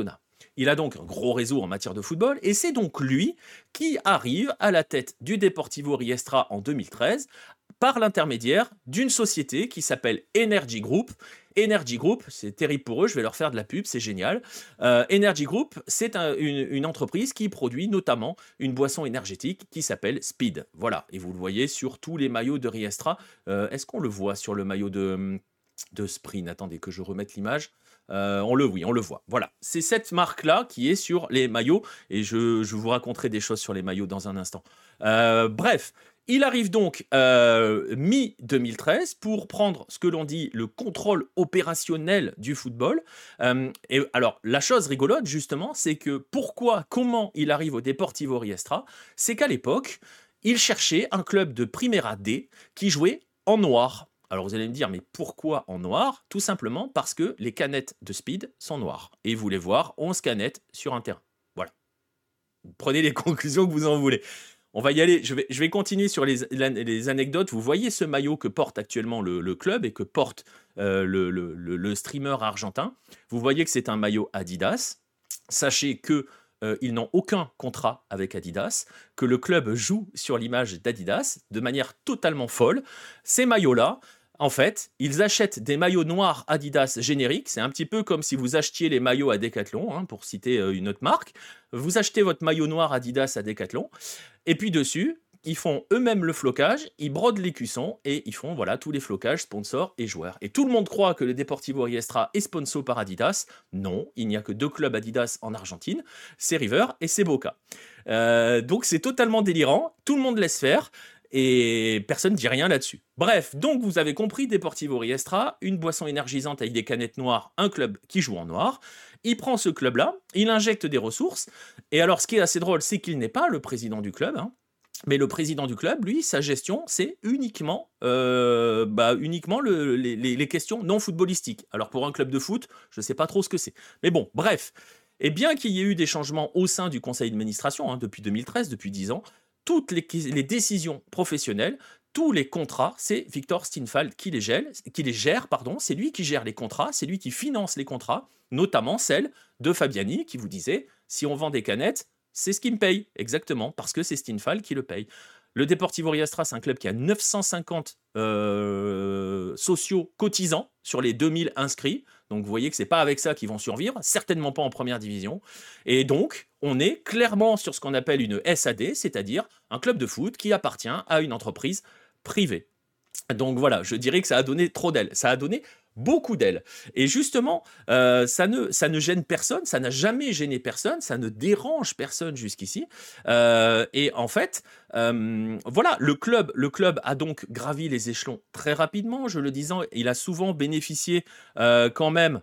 Il a donc un gros réseau en matière de football et c'est donc lui qui arrive à la tête du Deportivo Riestra en deux mille treize par l'intermédiaire d'une société qui s'appelle Energy Group. Energy Group, c'est terrible pour eux, je vais leur faire de la pub, c'est génial. Euh, Energy Group, c'est un- une, une entreprise qui produit notamment une boisson énergétique qui s'appelle Speed. Voilà, et vous le voyez sur tous les maillots de Riestra. Euh, Est-ce qu'on le voit sur le maillot de, de Sprint? Attendez que je remette l'image. Euh, on le, oui, on le voit. Voilà, c'est cette marque-là qui est sur les maillots, et je, je vous raconterai des choses sur les maillots dans un instant. Euh, bref, il arrive donc euh, mi-deux mille treize pour prendre ce que l'on dit le contrôle opérationnel du football. Euh, et alors, la chose rigolote, justement, c'est que pourquoi, comment il arrive au Deportivo Riestra, c'est qu'à l'époque, il cherchait un club de Primera D qui jouait en noir. Alors vous allez me dire, mais pourquoi en noir? Tout simplement parce que les canettes de Speed sont noires. Et vous voulez voir onze canettes sur un terrain. Voilà. Prenez les conclusions que vous en voulez. On va y aller. Je vais, je vais continuer sur les, les anecdotes. Vous voyez ce maillot que porte actuellement le, le club et que porte euh, le, le, le, le streamer argentin. Vous voyez que c'est un maillot Adidas. Sachez que euh, ils n'ont aucun contrat avec Adidas, que le club joue sur l'image d'Adidas de manière totalement folle. Ces maillots-là, en fait, ils achètent des maillots noirs Adidas génériques. C'est un petit peu comme si vous achetiez les maillots à Decathlon, hein, pour citer euh, une autre marque. Vous achetez votre maillot noir Adidas à Decathlon, et puis dessus, ils font eux-mêmes le flocage, ils brodent les cuissons, et ils font voilà tous les flocages, sponsors et joueurs. Et tout le monde croit que le Deportivo Riestra est sponsor par Adidas. Non, il n'y a que deux clubs Adidas en Argentine, c'est River et c'est Boca. Euh, donc c'est totalement délirant, tout le monde laisse faire, et personne ne dit rien là-dessus. Bref, donc vous avez compris, Deportivo Riestra, une boisson énergisante avec des canettes noires, un club qui joue en noir. Il prend ce club-là, il injecte des ressources, et alors ce qui est assez drôle, c'est qu'il n'est pas le président du club, hein, mais le président du club, lui, sa gestion, c'est uniquement, euh, bah, uniquement le- les, les- les questions non footballistiques. Alors pour un club de foot, je ne sais pas trop ce que c'est. Mais bon, bref. Et bien qu'il y ait eu des changements au sein du conseil d'administration, hein, depuis deux mille treize, depuis dix ans, toutes les, les décisions professionnelles, tous les contrats, c'est Victor Stinfal qui les gère, qui les gère, pardon, c'est lui qui gère les contrats, c'est lui qui finance les contrats, notamment celle de Fabiani qui vous disait, si on vend des canettes, c'est ce qui me paye, exactement, parce que c'est Stinfal qui le paye. Le Deportivo Riestra, c'est un club qui a neuf cent cinquante euh, sociaux cotisants sur les deux mille inscrits. Donc vous voyez que c'est pas avec ça qu'ils vont survivre, certainement pas en première division. Et donc, on est clairement sur ce qu'on appelle une S A D, c'est-à-dire un club de foot qui appartient à une entreprise privée. Donc voilà, je dirais que ça a donné trop d'ailes. Ça a donné beaucoup d'ailes. Et justement, euh, ça, ne, ça ne gêne personne, ça n'a jamais gêné personne, ça ne dérange personne jusqu'ici. Euh, et en fait, euh, voilà, le club, le club a donc gravi les échelons très rapidement. Je le disais, il a souvent bénéficié euh, quand même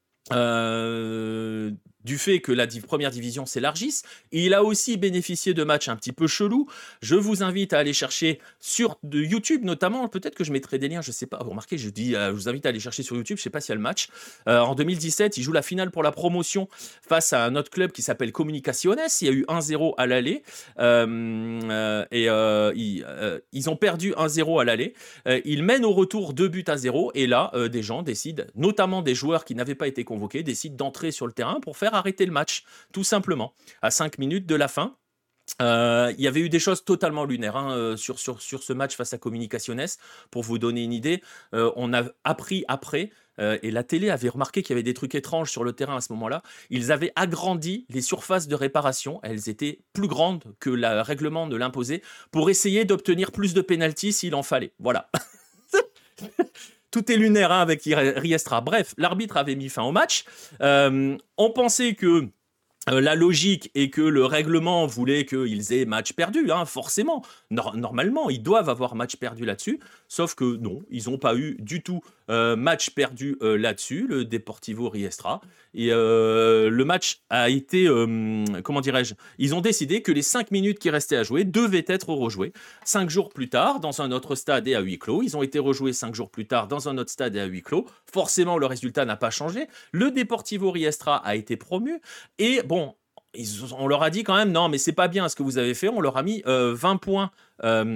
euh, du fait que la div- première division s'élargisse. Il a aussi bénéficié de matchs un petit peu chelous. Je vous invite à aller chercher sur de YouTube notamment, peut-être que je mettrai des liens, je sais pas. Vous remarquez, je dis, euh, je vous invite à aller chercher sur YouTube, je sais pas s'il y a le match. Euh, en deux mille dix-sept, il joue la finale pour la promotion face à un autre club qui s'appelle Comunicaciones. Il y a eu un zéro à l'aller. Euh, euh, et euh, ils, euh, ils ont perdu un zéro à l'aller. Euh, ils mènent au retour deux buts à zéro. Et là, euh, des gens décident, notamment des joueurs qui n'avaient pas été convoqués, décident d'entrer sur le terrain pour faire arrêter le match, tout simplement. À cinq minutes de la fin, euh, il y avait eu des choses totalement lunaires hein, euh, sur, sur, sur ce match face à Comunicaciones. Pour vous donner une idée, euh, on a appris après, euh, et la télé avait remarqué qu'il y avait des trucs étranges sur le terrain à ce moment-là. Ils avaient agrandi les surfaces de réparation. Elles étaient plus grandes que le règlement ne l'imposait pour essayer d'obtenir plus de pénaltys s'il en fallait. Voilà. Tout est lunaire hein, avec Riestra. Bref, l'arbitre avait mis fin au match. Euh, on pensait que euh, la logique est que le règlement voulait qu'ils aient match perdu, hein, forcément. Nor- normalement, ils doivent avoir match perdu là-dessus. Sauf que non, ils n'ont pas eu du tout euh, match perdu euh, là-dessus, le Deportivo Riestra. Et euh, le match a été, euh, comment dirais-je, ils ont décidé que les cinq minutes qui restaient à jouer devaient être rejouées. Cinq jours plus tard, dans un autre stade et à huis clos, ils ont été rejoués cinq jours plus tard dans un autre stade et à huis clos. Forcément, le résultat n'a pas changé. Le Deportivo Riestra a été promu. Et bon, ils, on leur a dit quand même, non, mais c'est pas bien ce que vous avez fait. On leur a mis euh, vingt points. Euh,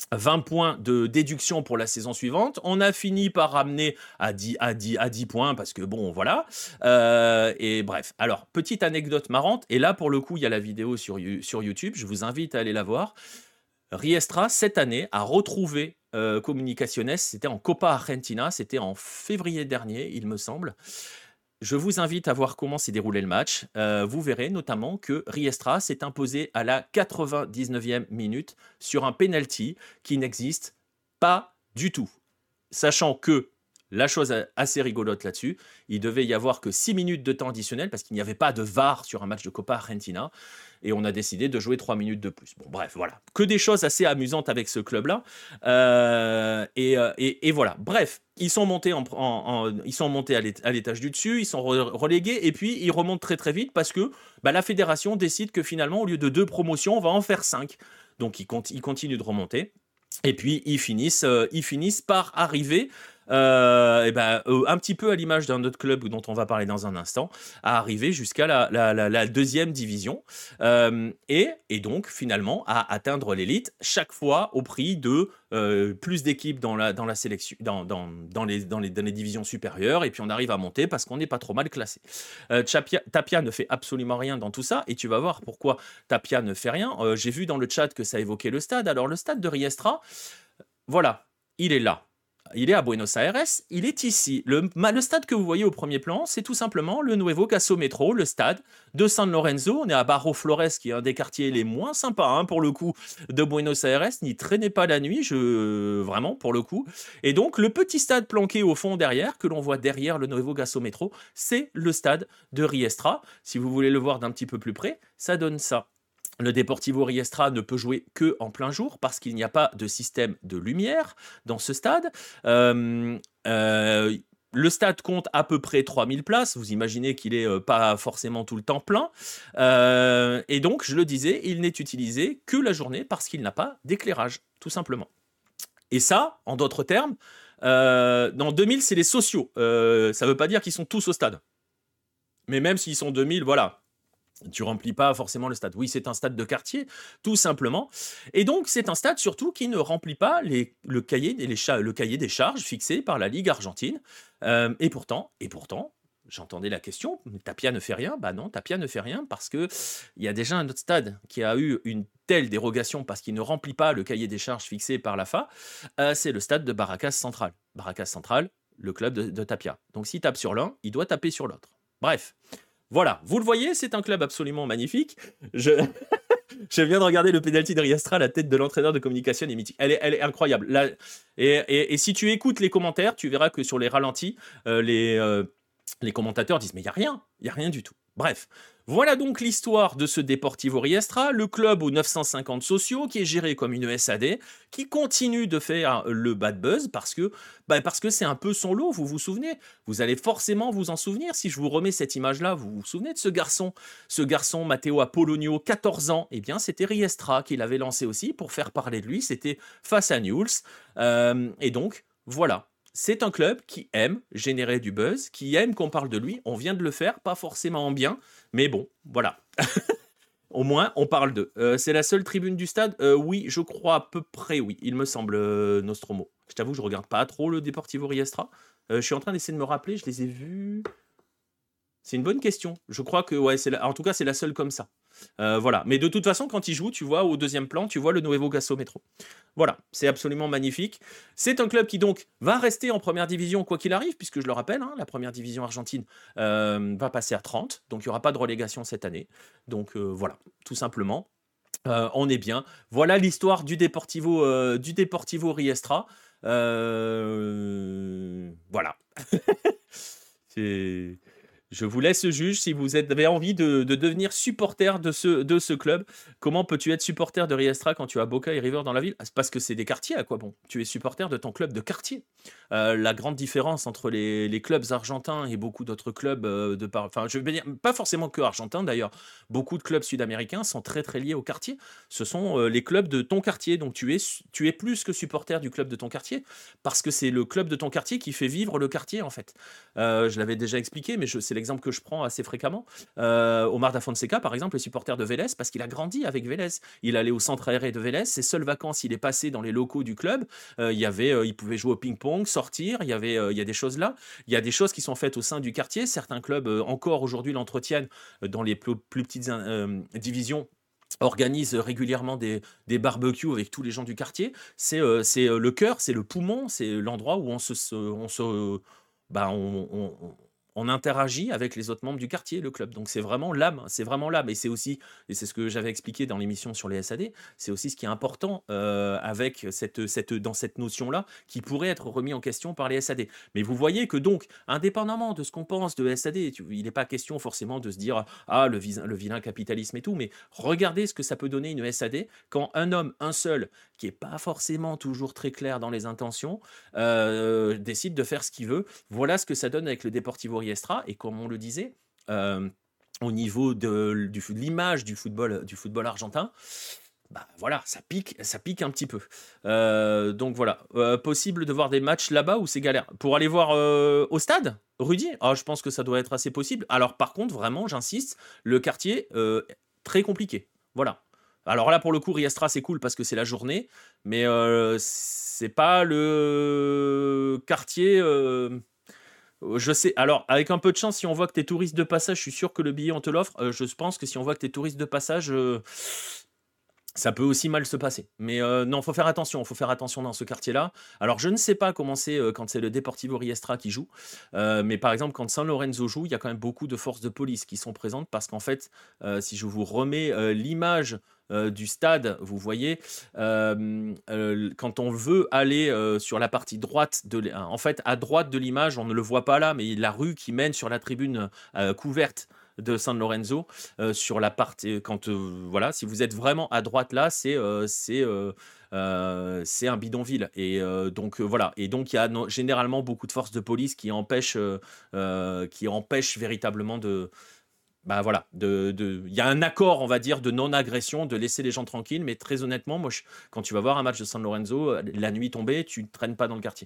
vingt points de déduction pour la saison suivante. On a fini par ramener à dix, à dix, à dix points parce que bon, voilà. Euh, et bref. Alors, petite anecdote marrante. Et là, pour le coup, il y a la vidéo sur, sur YouTube. Je vous invite à aller la voir. Riestra, cette année, a retrouvé euh, Comunicaciones. C'était en Copa Argentina. C'était en février dernier, il me semble. Je vous invite à voir comment s'est déroulé le match. Euh, vous verrez notamment que Riestra s'est imposé à la quatre-vingt-dix-neuvième minute sur un penalty qui n'existe pas du tout. Sachant que, la chose assez rigolote là-dessus, il devait y avoir que six minutes de temps additionnel parce qu'il n'y avait pas de V A R sur un match de Copa Argentina et on a décidé de jouer trois minutes de plus. Bon, bref, voilà. Que des choses assez amusantes avec ce club-là. Euh, et, et, et voilà. Bref, ils sont montés, en, en, en, ils sont montés à l'étage du dessus, ils sont relégués et puis ils remontent très très vite parce que bah, la fédération décide que finalement, au lieu de deux promotions, on va en faire cinq. Donc ils, ils continuent de remonter. Et puis ils finissent, euh, ils finissent par arriver, euh, et ben, euh, un petit peu à l'image d'un autre club dont on va parler dans un instant, à arriver jusqu'à la, la, la, la deuxième division, euh, et, et donc finalement à atteindre l'élite, chaque fois au prix de euh, plus d'équipes dans la, dans la sélection, dans, dans, dans, les, dans, les, dans les divisions supérieures, et puis on arrive à monter parce qu'on n'est pas trop mal classé. Euh, Tapia, Tapia ne fait absolument rien dans tout ça, et tu vas voir pourquoi Tapia ne fait rien. Euh, j'ai vu dans le chat que ça évoquait le stade. Alors le stade de Riestra, voilà, il est là. Il est à Buenos Aires, il est ici. Le, le stade que vous voyez au premier plan, c'est tout simplement le Nuevo Gasómetro, le stade de San Lorenzo. On est à Barrio Flores, qui est un des quartiers les moins sympas, hein, pour le coup, de Buenos Aires. N'y traînez pas la nuit, je... vraiment, pour le coup. Et donc, le petit stade planqué au fond derrière, que l'on voit derrière le Nuevo Gasómetro, c'est le stade de Riestra. Si vous voulez le voir d'un petit peu plus près, ça donne ça. Le Deportivo Riestra ne peut jouer que en plein jour parce qu'il n'y a pas de système de lumière dans ce stade. Euh, euh, le stade compte à peu près trois mille places. Vous imaginez qu'il n'est euh, pas forcément tout le temps plein. Euh, et donc, je le disais, il n'est utilisé que la journée parce qu'il n'a pas d'éclairage, tout simplement. Et ça, en d'autres termes, euh, dans deux mille, c'est les sociaux. Euh, ça ne veut pas dire qu'ils sont tous au stade. Mais même s'ils sont deux mille, voilà. Tu remplis pas forcément le stade. Oui, c'est un stade de quartier, tout simplement. Et donc, c'est un stade surtout qui ne remplit pas les, le, cahier, les, le cahier des charges fixé par la Ligue argentine. Euh, et pourtant, et pourtant, j'entendais la question, Tapia ne fait rien. Bah non, Tapia ne fait rien parce que il y a déjà un autre stade qui a eu une telle dérogation parce qu'il ne remplit pas le cahier des charges fixé par la F A. Euh, c'est le stade de Barracas Central. Barracas Central, le club de, de Tapia. Donc, s'il tape sur l'un, il doit taper sur l'autre. Bref. Voilà, vous le voyez, c'est un club absolument magnifique. Je, je viens de regarder le penalty de Riestra, la tête de l'entraîneur de communication est mythique. Elle est, elle est incroyable. Là, et, et, et si tu écoutes les commentaires, tu verras que sur les ralentis, euh, les, euh, les commentateurs disent « mais il n'y a rien, il n'y a rien du tout ». Bref, voilà donc l'histoire de ce Deportivo Riestra, le club aux neuf cent cinquante sociaux qui est géré comme une S A D, qui continue de faire le bad buzz parce que bah parce que c'est un peu son lot, vous vous souvenez. Vous allez forcément vous en souvenir. Si je vous remets cette image-là, vous vous souvenez de ce garçon, ce garçon Matteo Apollonio, quatorze ans, eh bien c'était Riestra qui l'avait lancé aussi pour faire parler de lui, c'était face à Newell's. Euh, et donc, voilà. C'est un club qui aime générer du buzz, qui aime qu'on parle de lui. On vient de le faire, pas forcément en bien, mais bon, voilà. Au moins, on parle d'eux. Euh, c'est la seule tribune du stade euh, Oui, je crois à peu près, oui, il me semble, euh, Nostromo. Je t'avoue, je regarde pas trop le Deportivo Riestra. Euh, je suis en train d'essayer de me rappeler, je les ai vus... C'est une bonne question. Je crois que, ouais, c'est la... en tout cas, c'est la seule comme ça. Euh, voilà. Mais de toute façon, quand il joue, tu vois, au deuxième plan, tu vois le Nuevo Gasómetro. Voilà, c'est absolument magnifique. C'est un club qui, donc, va rester en première division, quoi qu'il arrive, puisque je le rappelle, hein, la première division argentine euh, va passer à trente, donc il n'y aura pas de relégation cette année. Donc, euh, voilà, tout simplement. Euh, on est bien. Voilà l'histoire du Deportivo, euh, du Deportivo Riestra. Euh... Voilà. C'est... Je vous laisse juge si vous avez envie de, de devenir supporter de ce, de ce club. Comment peux-tu être supporter de Riestra quand tu as Boca et River dans la ville? C'est parce que c'est des quartiers, à quoi bon? Tu es supporter de ton club de quartier. Euh, la grande différence entre les, les clubs argentins et beaucoup d'autres clubs euh, de par... Enfin, je veux dire, pas forcément que argentins d'ailleurs. Beaucoup de clubs sud-américains sont très très liés au quartier. Ce sont euh, les clubs de ton quartier. Donc tu es, tu es plus que supporter du club de ton quartier parce que c'est le club de ton quartier qui fait vivre le quartier en fait. Euh, je l'avais déjà expliqué, mais je, c'est l'exemple que je prends assez fréquemment. Euh, Omar Da Fonseca, par exemple, est supporter de Vélez parce qu'il a grandi avec Vélez. Il allait au centre aéré de Vélez. Ses seules vacances, il est passé dans les locaux du club. Euh, il y avait, euh, il pouvait jouer au ping-pong, sortir. Il y avait, euh, il y a des choses là. Il y a des choses qui sont faites au sein du quartier. Certains clubs euh, encore aujourd'hui l'entretiennent euh, dans les plus, plus petites euh, divisions organise régulièrement des, des barbecues avec tous les gens du quartier. C'est euh, c'est euh, le cœur, c'est le poumon, c'est l'endroit où on se, se- on se, bah, on, on- on- on interagit avec les autres membres du quartier, le club. Donc c'est vraiment l'âme, c'est vraiment l'âme. Et c'est aussi, et c'est ce que j'avais expliqué dans l'émission sur les S A D, c'est aussi ce qui est important euh, avec cette, cette, dans cette notion-là, qui pourrait être remis en question par les S A D. Mais vous voyez que donc, indépendamment de ce qu'on pense de S A D, tu- il n'est pas question forcément de se dire ah le, vis- le vilain capitalisme et tout, mais regardez ce que ça peut donner une S A D quand un homme, un seul, qui est pas forcément toujours très clair dans les intentions, euh, décide de faire ce qu'il veut. Voilà ce que ça donne avec le Deportivo Riestra. Et comme on le disait, euh, au niveau de, du- de l'image du football, du football argentin, bah voilà, ça pique, ça pique un petit peu. Euh, donc voilà, Euh, possible de voir des matchs là-bas où c'est galère. Pour aller voir euh, au stade, Rudy, ah, je pense que ça doit être assez possible. Alors par contre, vraiment, j'insiste, le quartier, euh, très compliqué. Voilà. Alors là, pour le coup, Riestra, c'est cool parce que c'est la journée, mais euh, c'est pas le quartier. euh, je sais. Alors, avec un peu de chance, si on voit que t'es touriste de passage, je suis sûr que le billet, on te l'offre. Euh, je pense que si on voit que t'es touriste de passage, euh, ça peut aussi mal se passer. Mais euh, non, faut faire attention, faut faire attention dans ce quartier-là. Alors, je ne sais pas comment c'est euh, quand c'est le Deportivo Riestra qui joue, euh, mais par exemple, quand San Lorenzo joue, il y a quand même beaucoup de forces de police qui sont présentes parce qu'en fait, euh, si je vous remets euh, l'image euh, du stade, vous voyez, euh, euh, quand on veut aller euh, sur la partie droite de, l'- en fait, à droite de l'image, on ne le voit pas là, mais la rue qui mène sur la tribune euh, couverte de San Lorenzo, euh, sur la partie quand euh, voilà, si vous êtes vraiment à droite là, c'est euh, c'est euh, euh, c'est un bidonville et euh, donc euh, voilà, et donc il y a no- généralement beaucoup de forces de police qui empêchent euh, euh, qui empêchent véritablement de bah voilà, de, de, il y a un accord, on va dire, de non-agression, de laisser les gens tranquilles, mais très honnêtement, moi, je- quand tu vas voir un match de San Lorenzo, euh, la nuit tombée, tu ne traînes pas dans le quartier.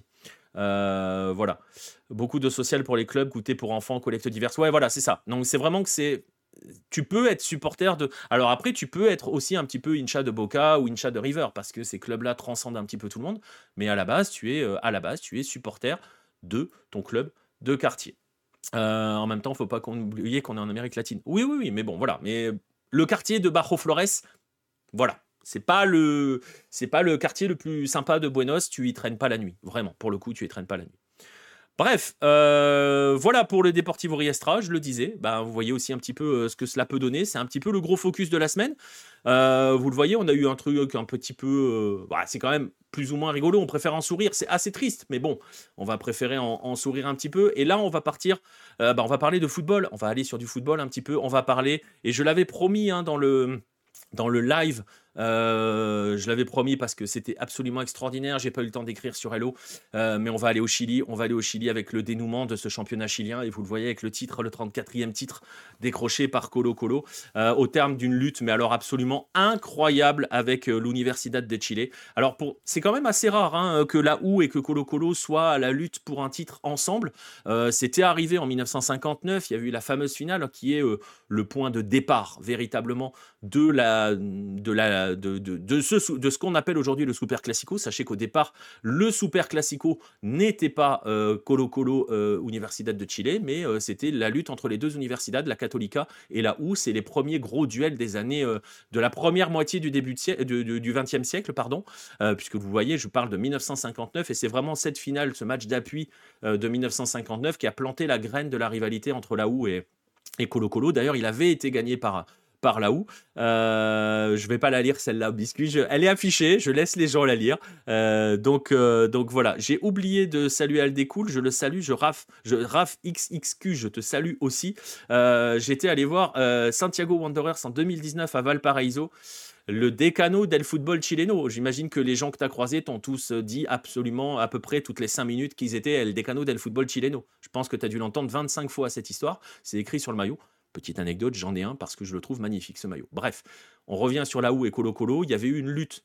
Euh, voilà. Beaucoup de social pour les clubs, goûter pour enfants, collecte diverses. Ouais, voilà, c'est ça. Donc c'est vraiment que c'est. Tu peux être supporter de. Alors après, tu peux être aussi un petit peu Incha de Boca ou Incha de River, parce que ces clubs-là transcendent un petit peu tout le monde. Mais à la base, tu es, euh, à la base, tu es supporter de ton club de quartier. Euh, en même temps, faut pas qu'on oublier qu'on est en Amérique latine. Oui, oui, oui, mais bon, voilà. Mais le quartier de Bajo Flores, voilà. C'est pas le, c'est pas le quartier le plus sympa de Buenos. Tu y traînes pas la nuit, vraiment. Pour le coup, tu y traînes pas la nuit. Bref, euh, voilà pour le Deportivo Riestra, je le disais. Ben, vous voyez aussi un petit peu euh, ce que cela peut donner. C'est un petit peu le gros focus de la semaine. Euh, vous le voyez, on a eu un truc un petit peu. Euh, bah, c'est quand même plus ou moins rigolo. On préfère en sourire. C'est assez triste, mais bon, on va préférer en, en sourire un petit peu. Et là, on va partir. Euh, bah, on va parler de football. On va aller sur du football un petit peu. On va parler. Et je l'avais promis hein, dans le dans le live. Euh, je l'avais promis parce que c'était absolument extraordinaire. J'ai pas eu le temps d'écrire sur Hello, euh, mais on va aller au Chili. On va aller au Chili avec le dénouement de ce championnat chilien. Et vous le voyez avec le titre, le trente-quatrième titre décroché par Colo Colo, euh, au terme d'une lutte, mais alors absolument incroyable avec euh, l'Universidad de Chile. Alors pour, c'est quand même assez rare hein, que la U et que Colo Colo soient à la lutte pour un titre ensemble. Euh, c'était arrivé en mille neuf cent cinquante-neuf. Il y a eu la fameuse finale qui est euh, le point de départ véritablement de la de la de, de, de ce de ce qu'on appelle aujourd'hui le Super Classico. Sachez qu'au départ le Super Classico n'était pas euh, Colo Colo euh, Universidad de Chile, mais euh, c'était la lutte entre les deux universidades, la Católica et la U. C'est les premiers gros duels des années euh, de la première moitié du début de siècle, de, de, du vingtième siècle, pardon, euh, puisque vous voyez, je parle de mille neuf cent cinquante-neuf et c'est vraiment cette finale, ce match d'appui euh, de mille neuf cent cinquante-neuf qui a planté la graine de la rivalité entre la U et et Colo Colo. D'ailleurs, il avait été gagné par par là où. Euh, je vais pas la lire celle-là, biscuit. Je, elle est affichée, je laisse les gens la lire. Euh, donc, euh, donc voilà. J'ai oublié de saluer Aldécool, je le salue. Je Raf, je Raf X X Q, je te salue aussi. Euh, J'étais allé voir euh, Santiago Wanderers en deux mille dix-neuf à Valparaiso. Le décano del football chileno. J'imagine que les gens que tu as croisés t'ont tous dit absolument à peu près toutes les cinq minutes qu'ils étaient el décano del football chileno. Je pense que tu as dû l'entendre vingt-cinq fois cette histoire. C'est écrit sur le maillot. Petite anecdote, j'en ai un parce que je le trouve magnifique ce maillot. Bref, on revient sur la U et Colo Colo. Il y avait eu une lutte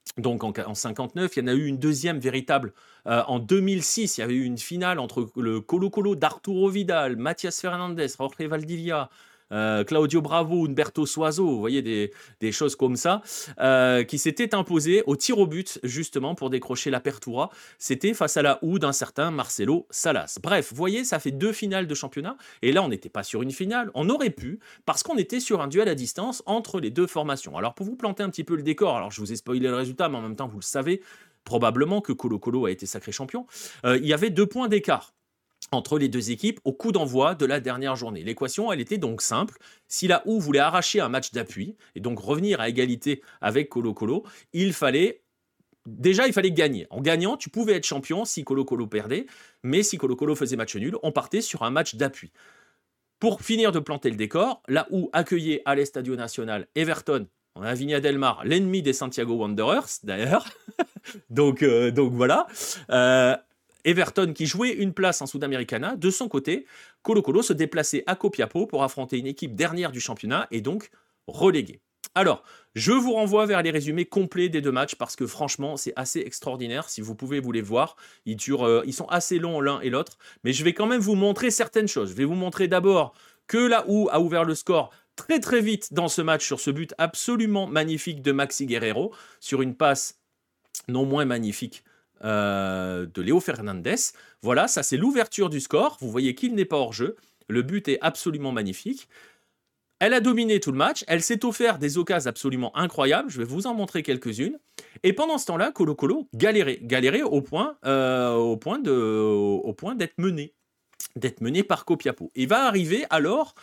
Donc en, en cinquante-neuf, il y en a eu une deuxième véritable. Euh, en deux mille six, il y avait eu une finale entre le Colo-Colo d'Arturo Vidal, Mathias Fernandes, Jorge Valdivia, euh, Claudio Bravo, Humberto Suazo, vous voyez des, des choses comme ça, euh, qui s'étaient imposées au tir au but, justement, pour décrocher l'Apertura. C'était face à la houe d'un certain Marcelo Salas. Bref, vous voyez, ça fait deux finales de championnat, et là, on n'était pas sur une finale, on aurait pu, parce qu'on était sur un duel à distance entre les deux formations. Alors, pour vous planter un petit peu le décor, alors je vous ai spoilé le résultat, mais en même temps, vous le savez, probablement que Colo-Colo a été sacré champion, euh, il y avait deux points d'écart entre les deux équipes au coup d'envoi de la dernière journée. L'équation, elle était donc simple. Si la houe voulait arracher un match d'appui et donc revenir à égalité avec Colo-Colo, il fallait déjà, il fallait gagner. En gagnant, tu pouvais être champion si Colo-Colo perdait, mais si Colo-Colo faisait match nul, on partait sur un match d'appui. Pour finir de planter le décor, la houe accueillait à l'Estadio Nacional Everton, on a Viña del Mar, l'ennemi des Santiago Wanderers, d'ailleurs. donc, euh, donc voilà. Euh, Everton qui jouait une place en Sudamericana. De son côté, Colo-Colo se déplaçait à Copiapó pour affronter une équipe dernière du championnat et donc reléguée. Alors, je vous renvoie vers les résumés complets des deux matchs parce que franchement, c'est assez extraordinaire. Si vous pouvez vous les voir, ils, durent, euh, ils sont assez longs l'un et l'autre. Mais je vais quand même vous montrer certaines choses. Je vais vous montrer d'abord que la houe a ouvert le score très très vite dans ce match sur ce but absolument magnifique de Maxi Guerrero, sur une passe non moins magnifique Euh, de Léo Fernandez. Voilà, ça c'est l'ouverture du score. Vous voyez qu'il n'est pas hors jeu. Le but est absolument magnifique. Elle a dominé tout le match. Elle s'est offert des occasions absolument incroyables. Je vais vous en montrer quelques-unes. Et pendant ce temps-là, Colo-Colo galérait, galérait au point, euh, au point de, au point d'être mené, d'être mené par Copiapó. Et va arriver alors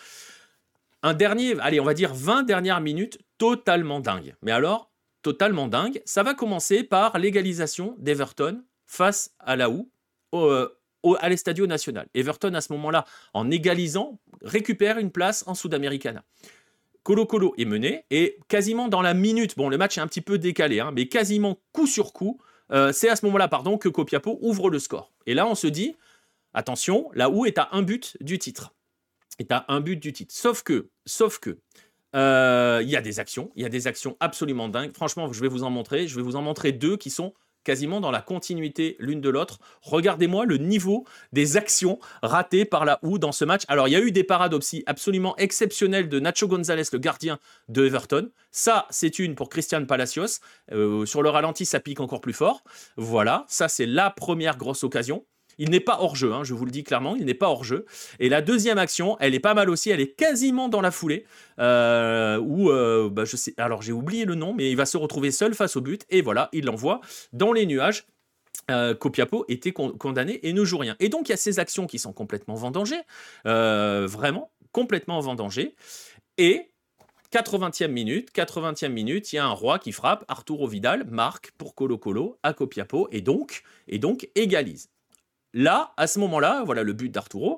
un dernier, allez, on va dire vingt dernières minutes totalement dingues. Mais alors, totalement dingue. Ça va commencer par l'égalisation d'Everton face à la houe au, au, à l'Estadio Nacional. Everton, à ce moment-là, en égalisant, récupère une place en Sudamericana. Colo-Colo est mené et quasiment dans la minute, bon, le match est un petit peu décalé, hein, mais quasiment coup sur coup, euh, c'est à ce moment-là, pardon, que Copiapó ouvre le score. Et là, on se dit, attention, la houe est à un but du titre. Est à un but du titre. Sauf que, sauf que, il euh, y a des actions, il y a des actions absolument dingues. Franchement, je vais vous en montrer. Je vais vous en montrer deux qui sont quasiment dans la continuité l'une de l'autre. Regardez-moi le niveau des actions ratées par la houe dans ce match. Alors, il y a eu des parades aussi absolument exceptionnelles de Nacho Gonzalez, le gardien de Everton. Ça, c'est une pour Christian Palacios. Euh, sur le ralenti, ça pique encore plus fort. Voilà, ça, c'est la première grosse occasion. Il n'est pas hors jeu, hein, je vous le dis clairement, il n'est pas hors jeu. Et la deuxième action, elle est pas mal aussi, elle est quasiment dans la foulée, euh, où, euh, bah, je sais, alors j'ai oublié le nom, mais il va se retrouver seul face au but, et voilà, il l'envoie dans les nuages. Euh, Copiapó était con- condamné et ne joue rien. Et donc il y a ces actions qui sont complètement vendangées, euh, vraiment complètement vendangées. Et quatre-vingtième minute, quatre-vingtième minute, il y a un roi qui frappe, Arturo Vidal marque pour Colo-Colo à Copiapó, et donc, et donc égalise. Là, à ce moment-là, voilà le but d'Arturo.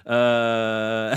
Euh...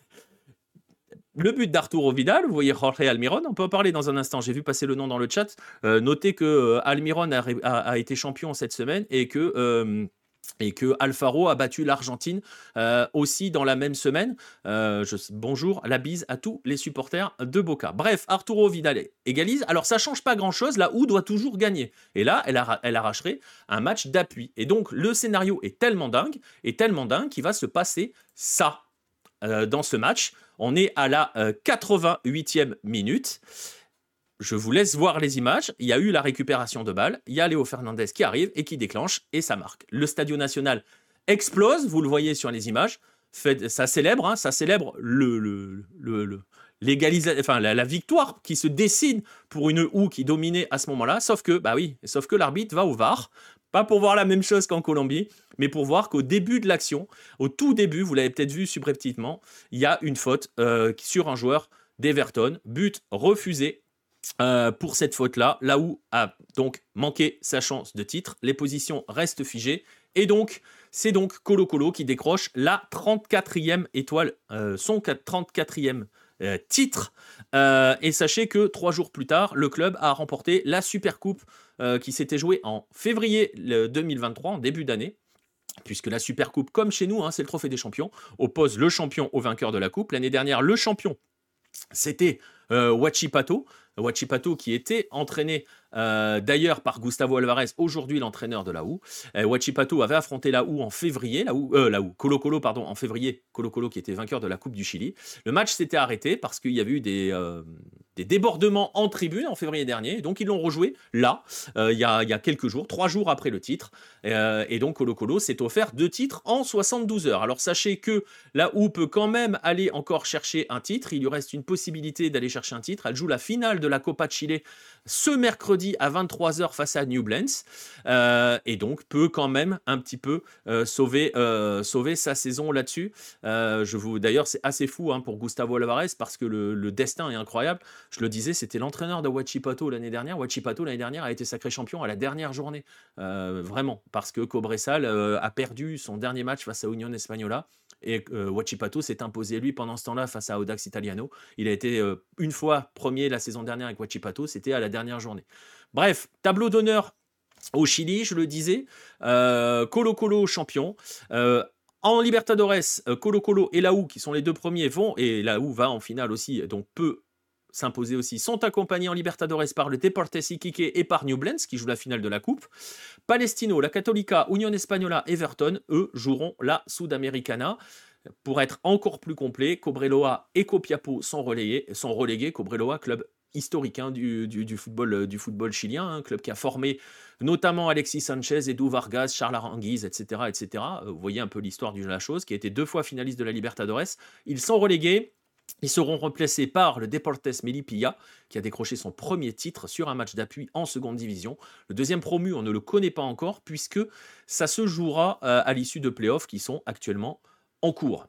le but d'Arturo Vidal, vous voyez Jorge Almiron, on peut en parler dans un instant. J'ai vu passer le nom dans le chat. Euh, notez que euh, Almiron a, a, a été champion cette semaine et que... Euh, et que Alfaro a battu l'Argentine euh, aussi dans la même semaine. Euh, je, bonjour, la bise à tous les supporters de Boca. Bref, Arturo Vidal égalise. Alors, ça ne change pas grand-chose. La houe doit toujours gagner. Et là, elle, a, elle arracherait un match d'appui. Et donc, le scénario est tellement dingue, est tellement dingue qu'il va se passer ça euh, dans ce match. On est à la euh, quatre-vingt-huitième minute. Je vous laisse voir les images. Il y a eu la récupération de balle. Il y a Léo Fernandez qui arrive et qui déclenche et ça marque. Le Stadio Nacional explose, vous le voyez sur les images. Fait, ça célèbre, hein, ça célèbre le, le, le, le l'égalisa- enfin, la, la victoire qui se dessine pour une houe qui dominait à ce moment-là. Sauf que, bah oui, sauf que l'arbitre va au V A R. Pas pour voir la même chose qu'en Colombie, mais pour voir qu'au début de l'action, au tout début, vous l'avez peut-être vu subrepticement, il y a une faute euh, sur un joueur d'Everton. But refusé. Euh, pour cette faute-là, là où a donc manqué sa chance de titre, les positions restent figées et donc c'est donc Colo-Colo qui décroche la trente-quatrième étoile, euh, son trente-quatrième euh, titre. Euh, et sachez que trois jours plus tard, le club a remporté la Supercoupe euh, qui s'était jouée en février deux mille vingt-trois, en début d'année. Puisque la Supercoupe, comme chez nous, hein, c'est le trophée des champions, oppose le champion au vainqueur de la coupe. L'année dernière, le champion c'était euh, Huachipato. Huachipato qui était entraîné euh, d'ailleurs par Gustavo Alvarez, aujourd'hui l'entraîneur de la U. Euh, Huachipato avait affronté la U en février, la U, euh, la U, Colo Colo pardon, en février, Colo Colo qui était vainqueur de la Coupe du Chili. Le match s'était arrêté parce qu'il y avait eu des, euh, des débordements en tribune en février dernier, donc ils l'ont rejoué là, euh, il, y a, il y a quelques jours, trois jours après le titre, euh, et donc Colo Colo s'est offert deux titres en soixante-douze heures. Alors sachez que la U peut quand même aller encore chercher un titre, il lui reste une possibilité d'aller chercher un titre, elle joue la finale de la Copa Chile ce mercredi à vingt-trois heures face à Newblens, euh, et donc peut quand même un petit peu euh, sauver, euh, sauver sa saison là-dessus. Euh, je vous, d'ailleurs, c'est assez fou hein, pour Gustavo Alvarez parce que le, le destin est incroyable. Je le disais, c'était l'entraîneur de Huachipato l'année dernière. Huachipato l'année dernière a été sacré champion à la dernière journée, euh, vraiment, parce que Cobresal euh, a perdu son dernier match face à Unión Española. Et euh, Huachipato s'est imposé lui pendant ce temps-là face à Audax Italiano. Il a été euh, une fois premier la saison dernière avec Huachipato, c'était à la dernière journée. Bref, tableau d'honneur au Chili, je le disais, euh, Colo Colo champion. Euh, en Libertadores, euh, Colo Colo et la U, qui sont les deux premiers, vont, et la U va en finale aussi, donc peut s'imposer aussi, sont accompagnés en Libertadores par le Deportes Iquique et par Newblens, qui joue la finale de la Coupe. Palestino, la Católica, Unión Española, Everton, eux, joueront la Sudamericana. Pour être encore plus complet, Cobreloa et Copiapó sont relégués, sont relégués. Cobreloa, club historique hein, du, du, du, football, du football chilien, un hein, club qui a formé notamment Alexis Sanchez, Edu Vargas, Charles Aranguiz, et cetera, et cetera. Vous voyez un peu l'histoire de la chose, qui a été deux fois finaliste de la Libertadores. Ils sont relégués. Ils seront remplacés par le Deportes Melipilla, qui a décroché son premier titre sur un match d'appui en seconde division. Le deuxième promu, on ne le connaît pas encore, puisque ça se jouera euh, à l'issue de playoffs qui sont actuellement en cours.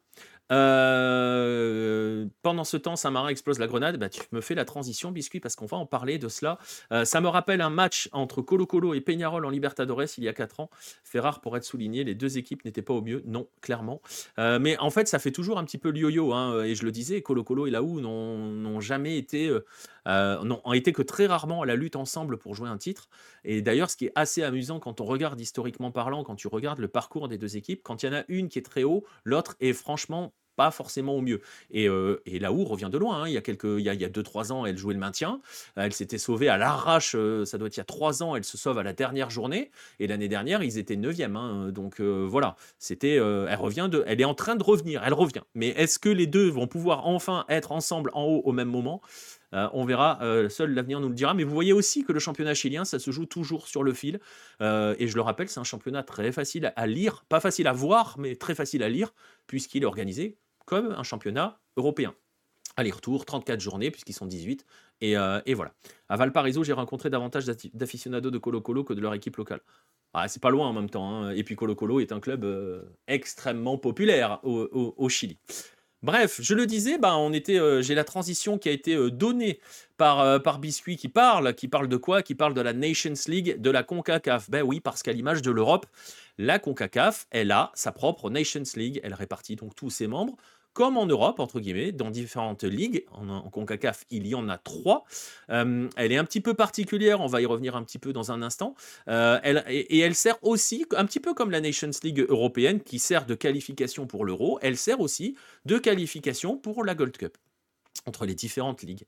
Euh, pendant ce temps, Saint-Marin explose la grenade. Bah, tu me fais la transition, Biscuit, parce qu'on va en parler de cela. Euh, ça me rappelle un match entre Colo Colo et Peñarol en Libertadores il y a quatre ans. Fait rare pour être souligné, les deux équipes n'étaient pas au mieux, non, clairement. Euh, mais en fait, ça fait toujours un petit peu le yo-yo. Hein, et je le disais, Colo Colo et la U n'ont jamais été, euh, n'ont ont été que très rarement à la lutte ensemble pour jouer un titre. Et d'ailleurs, ce qui est assez amusant quand on regarde historiquement parlant, quand tu regardes le parcours des deux équipes, quand il y en a une qui est très haut, l'autre est franchement pas forcément au mieux. Et, euh, et la U revient de loin. Hein. Il y a quelques, il y a, il y a deux trois ans, elle jouait le maintien. Elle s'était sauvée à l'arrache. Euh, ça doit être il y a trois ans. Elle se sauve à la dernière journée. Et l'année dernière, ils étaient neuvième. Hein. Donc euh, voilà, c'était. Euh, elle revient de. Elle est en train de revenir. Elle revient. Mais est-ce que les deux vont pouvoir enfin être ensemble en haut au même moment? Euh, on verra, euh, seul l'avenir nous le dira. Mais vous voyez aussi que le championnat chilien, ça se joue toujours sur le fil. Euh, et je le rappelle, c'est un championnat très facile à lire. Pas facile à voir, mais très facile à lire, puisqu'il est organisé comme un championnat européen. Aller-retour, trente-quatre journées, puisqu'ils sont dix-huit. Et, euh, et voilà. À Valparaiso, j'ai rencontré davantage d'aficionados de Colo Colo que de leur équipe locale. Ah, c'est pas loin en même temps. Hein. Et puis Colo Colo est un club euh, extrêmement populaire au, au, au Chili. Bref, je le disais, bah, on était, euh, j'ai la transition qui a été euh, donnée par, euh, par Biscuit qui parle, qui parle de quoi? Qui parle de la Nations League, de la CONCACAF. Ben oui, parce qu'à l'image de l'Europe, la CONCACAF, elle a sa propre Nations League, elle répartit donc tous ses membres, comme en Europe, entre guillemets, dans différentes ligues. En, en CONCACAF, il y en a trois. Euh, elle est un petit peu particulière, on va y revenir un petit peu dans un instant. Euh, elle, et, et elle sert aussi, un petit peu comme la Nations League européenne, qui sert de qualification pour l'Euro, elle sert aussi de qualification pour la Gold Cup, entre les différentes ligues.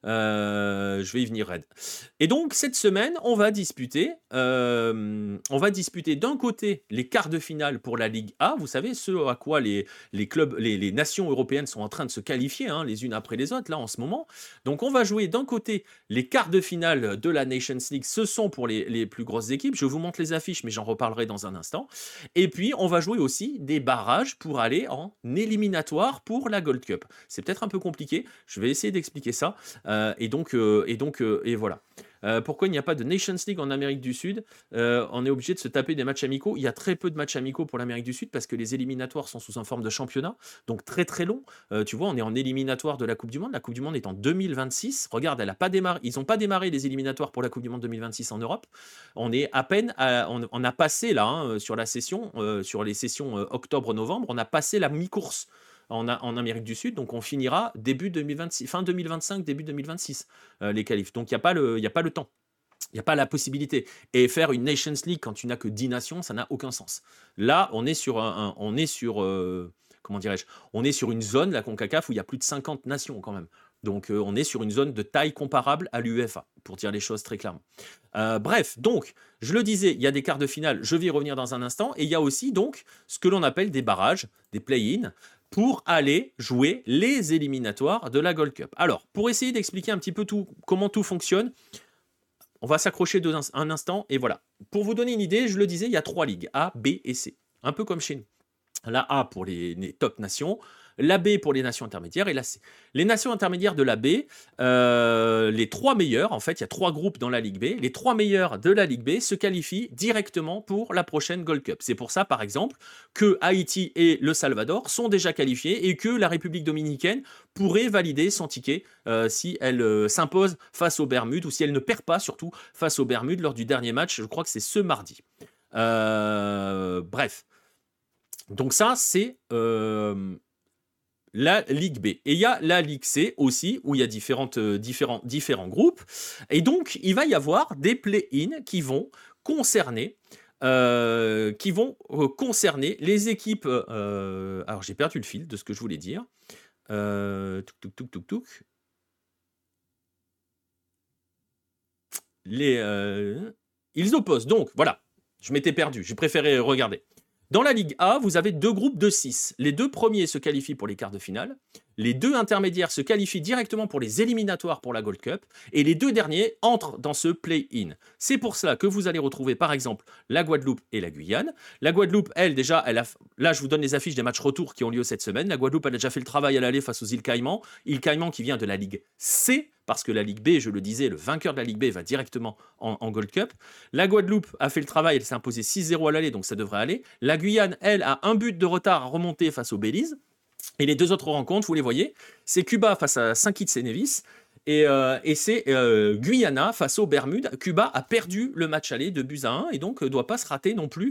Euh, je vais y venir, Red. Et donc, cette semaine, on va disputer, euh, on va disputer d'un côté les quarts de finale pour la Ligue A, vous savez, ce à quoi les, les clubs, les, les nations européennes sont en train de se qualifier, hein, les unes après les autres, là, en ce moment. Donc, on va jouer d'un côté les quarts de finale de la Nations League, ce sont pour les, les plus grosses équipes. Je vous montre les affiches, mais j'en reparlerai dans un instant. Et puis, on va jouer aussi des barrages pour aller en éliminatoire pour la Gold Cup. C'est peut-être un peu compliqué, je vais essayer d'expliquer ça. Euh, et donc, euh, et donc, euh, et voilà. Euh, pourquoi il n'y a pas de Nations League en Amérique du Sud? euh, On est obligé de se taper des matchs amicaux. Il y a très peu de matchs amicaux pour l'Amérique du Sud parce que les éliminatoires sont sous une forme de championnat, donc très très long. Euh, tu vois, on est en éliminatoire de la Coupe du Monde. La Coupe du Monde est en deux mille vingt-six. Regarde, elle a pas démarré. Ils n'ont pas démarré les éliminatoires pour la Coupe du Monde deux mille vingt-six en Europe. On est à peine, à, on, on a passé là hein, sur la session, euh, sur les sessions euh, octobre-novembre, on a passé la mi-course. En, en Amérique du Sud, donc on finira début deux mille vingt-six, fin deux mille vingt-cinq, début deux mille vingt-six, euh, les qualifs. Donc il n'y a pas le, il y a pas le temps. Il n'y a pas la possibilité. Et faire une Nations League quand tu n'as que dix nations, ça n'a aucun sens. Là, on est sur, un, un, on est sur euh, comment dirais-je, on est sur une zone, la CONCACAF, où il y a plus de cinquante nations quand même. Donc euh, on est sur une zone de taille comparable à l'UEFA, pour dire les choses très clairement. Euh, bref, donc, je le disais, il y a des quarts de finale, je vais y revenir dans un instant, et il y a aussi donc ce que l'on appelle des barrages, des play-in, pour aller jouer les éliminatoires de la Gold Cup. Alors, pour essayer d'expliquer un petit peu tout, comment tout fonctionne, on va s'accrocher deux ins- un instant, et voilà. Pour vous donner une idée, je le disais, il y a trois ligues, A, B et C, un peu comme chez nous. La A pour les, les top nations, la B pour les nations intermédiaires et la C. Les nations intermédiaires de la B, euh, les trois meilleurs, en fait, il y a trois groupes dans la Ligue B, les trois meilleurs de la Ligue B se qualifient directement pour la prochaine Gold Cup. C'est pour ça, par exemple, que Haïti et le Salvador sont déjà qualifiés et que la République dominicaine pourrait valider son ticket euh, si elle euh, s'impose face aux Bermudes ou si elle ne perd pas, surtout, face aux Bermudes lors du dernier match. Je crois que c'est ce mardi. Euh, bref. Donc ça, c'est euh, la Ligue B. Et il y a la Ligue C aussi, où il y a différentes, euh, différents, différents groupes. Et donc, il va y avoir des play-in qui vont concerner, euh, qui vont euh, concerner les équipes... euh, alors, j'ai perdu le fil de ce que je voulais dire. Euh, touc, touc, touc, touc, touc. Les, euh, ils opposent. Donc, voilà. Je m'étais perdu. J'ai préféré regarder. Dans la Ligue A, vous avez deux groupes de six. Les deux premiers se qualifient pour les quarts de finale. Les deux intermédiaires se qualifient directement pour les éliminatoires pour la Gold Cup. Et les deux derniers entrent dans ce play-in. C'est pour cela que vous allez retrouver, par exemple, la Guadeloupe et la Guyane. La Guadeloupe, elle, déjà, elle a... là, je vous donne les affiches des matchs retour qui ont lieu cette semaine. La Guadeloupe, elle a déjà fait le travail à l'aller face aux îles Caïmans. Îles Caïmans qui vient de la Ligue C, parce que la Ligue B, je le disais, le vainqueur de la Ligue B va directement en, en Gold Cup. La Guadeloupe a fait le travail, elle s'est imposée six zéro à l'aller, donc ça devrait aller. La Guyane, elle, a un but de retard à remonter face au Belize. Et les deux autres rencontres, vous les voyez, c'est Cuba face à Saint Kitts et Nevis, et, euh, et c'est euh, Guyana face aux Bermudes. Cuba a perdu le match aller de buts à un, et donc ne doit pas se rater non plus,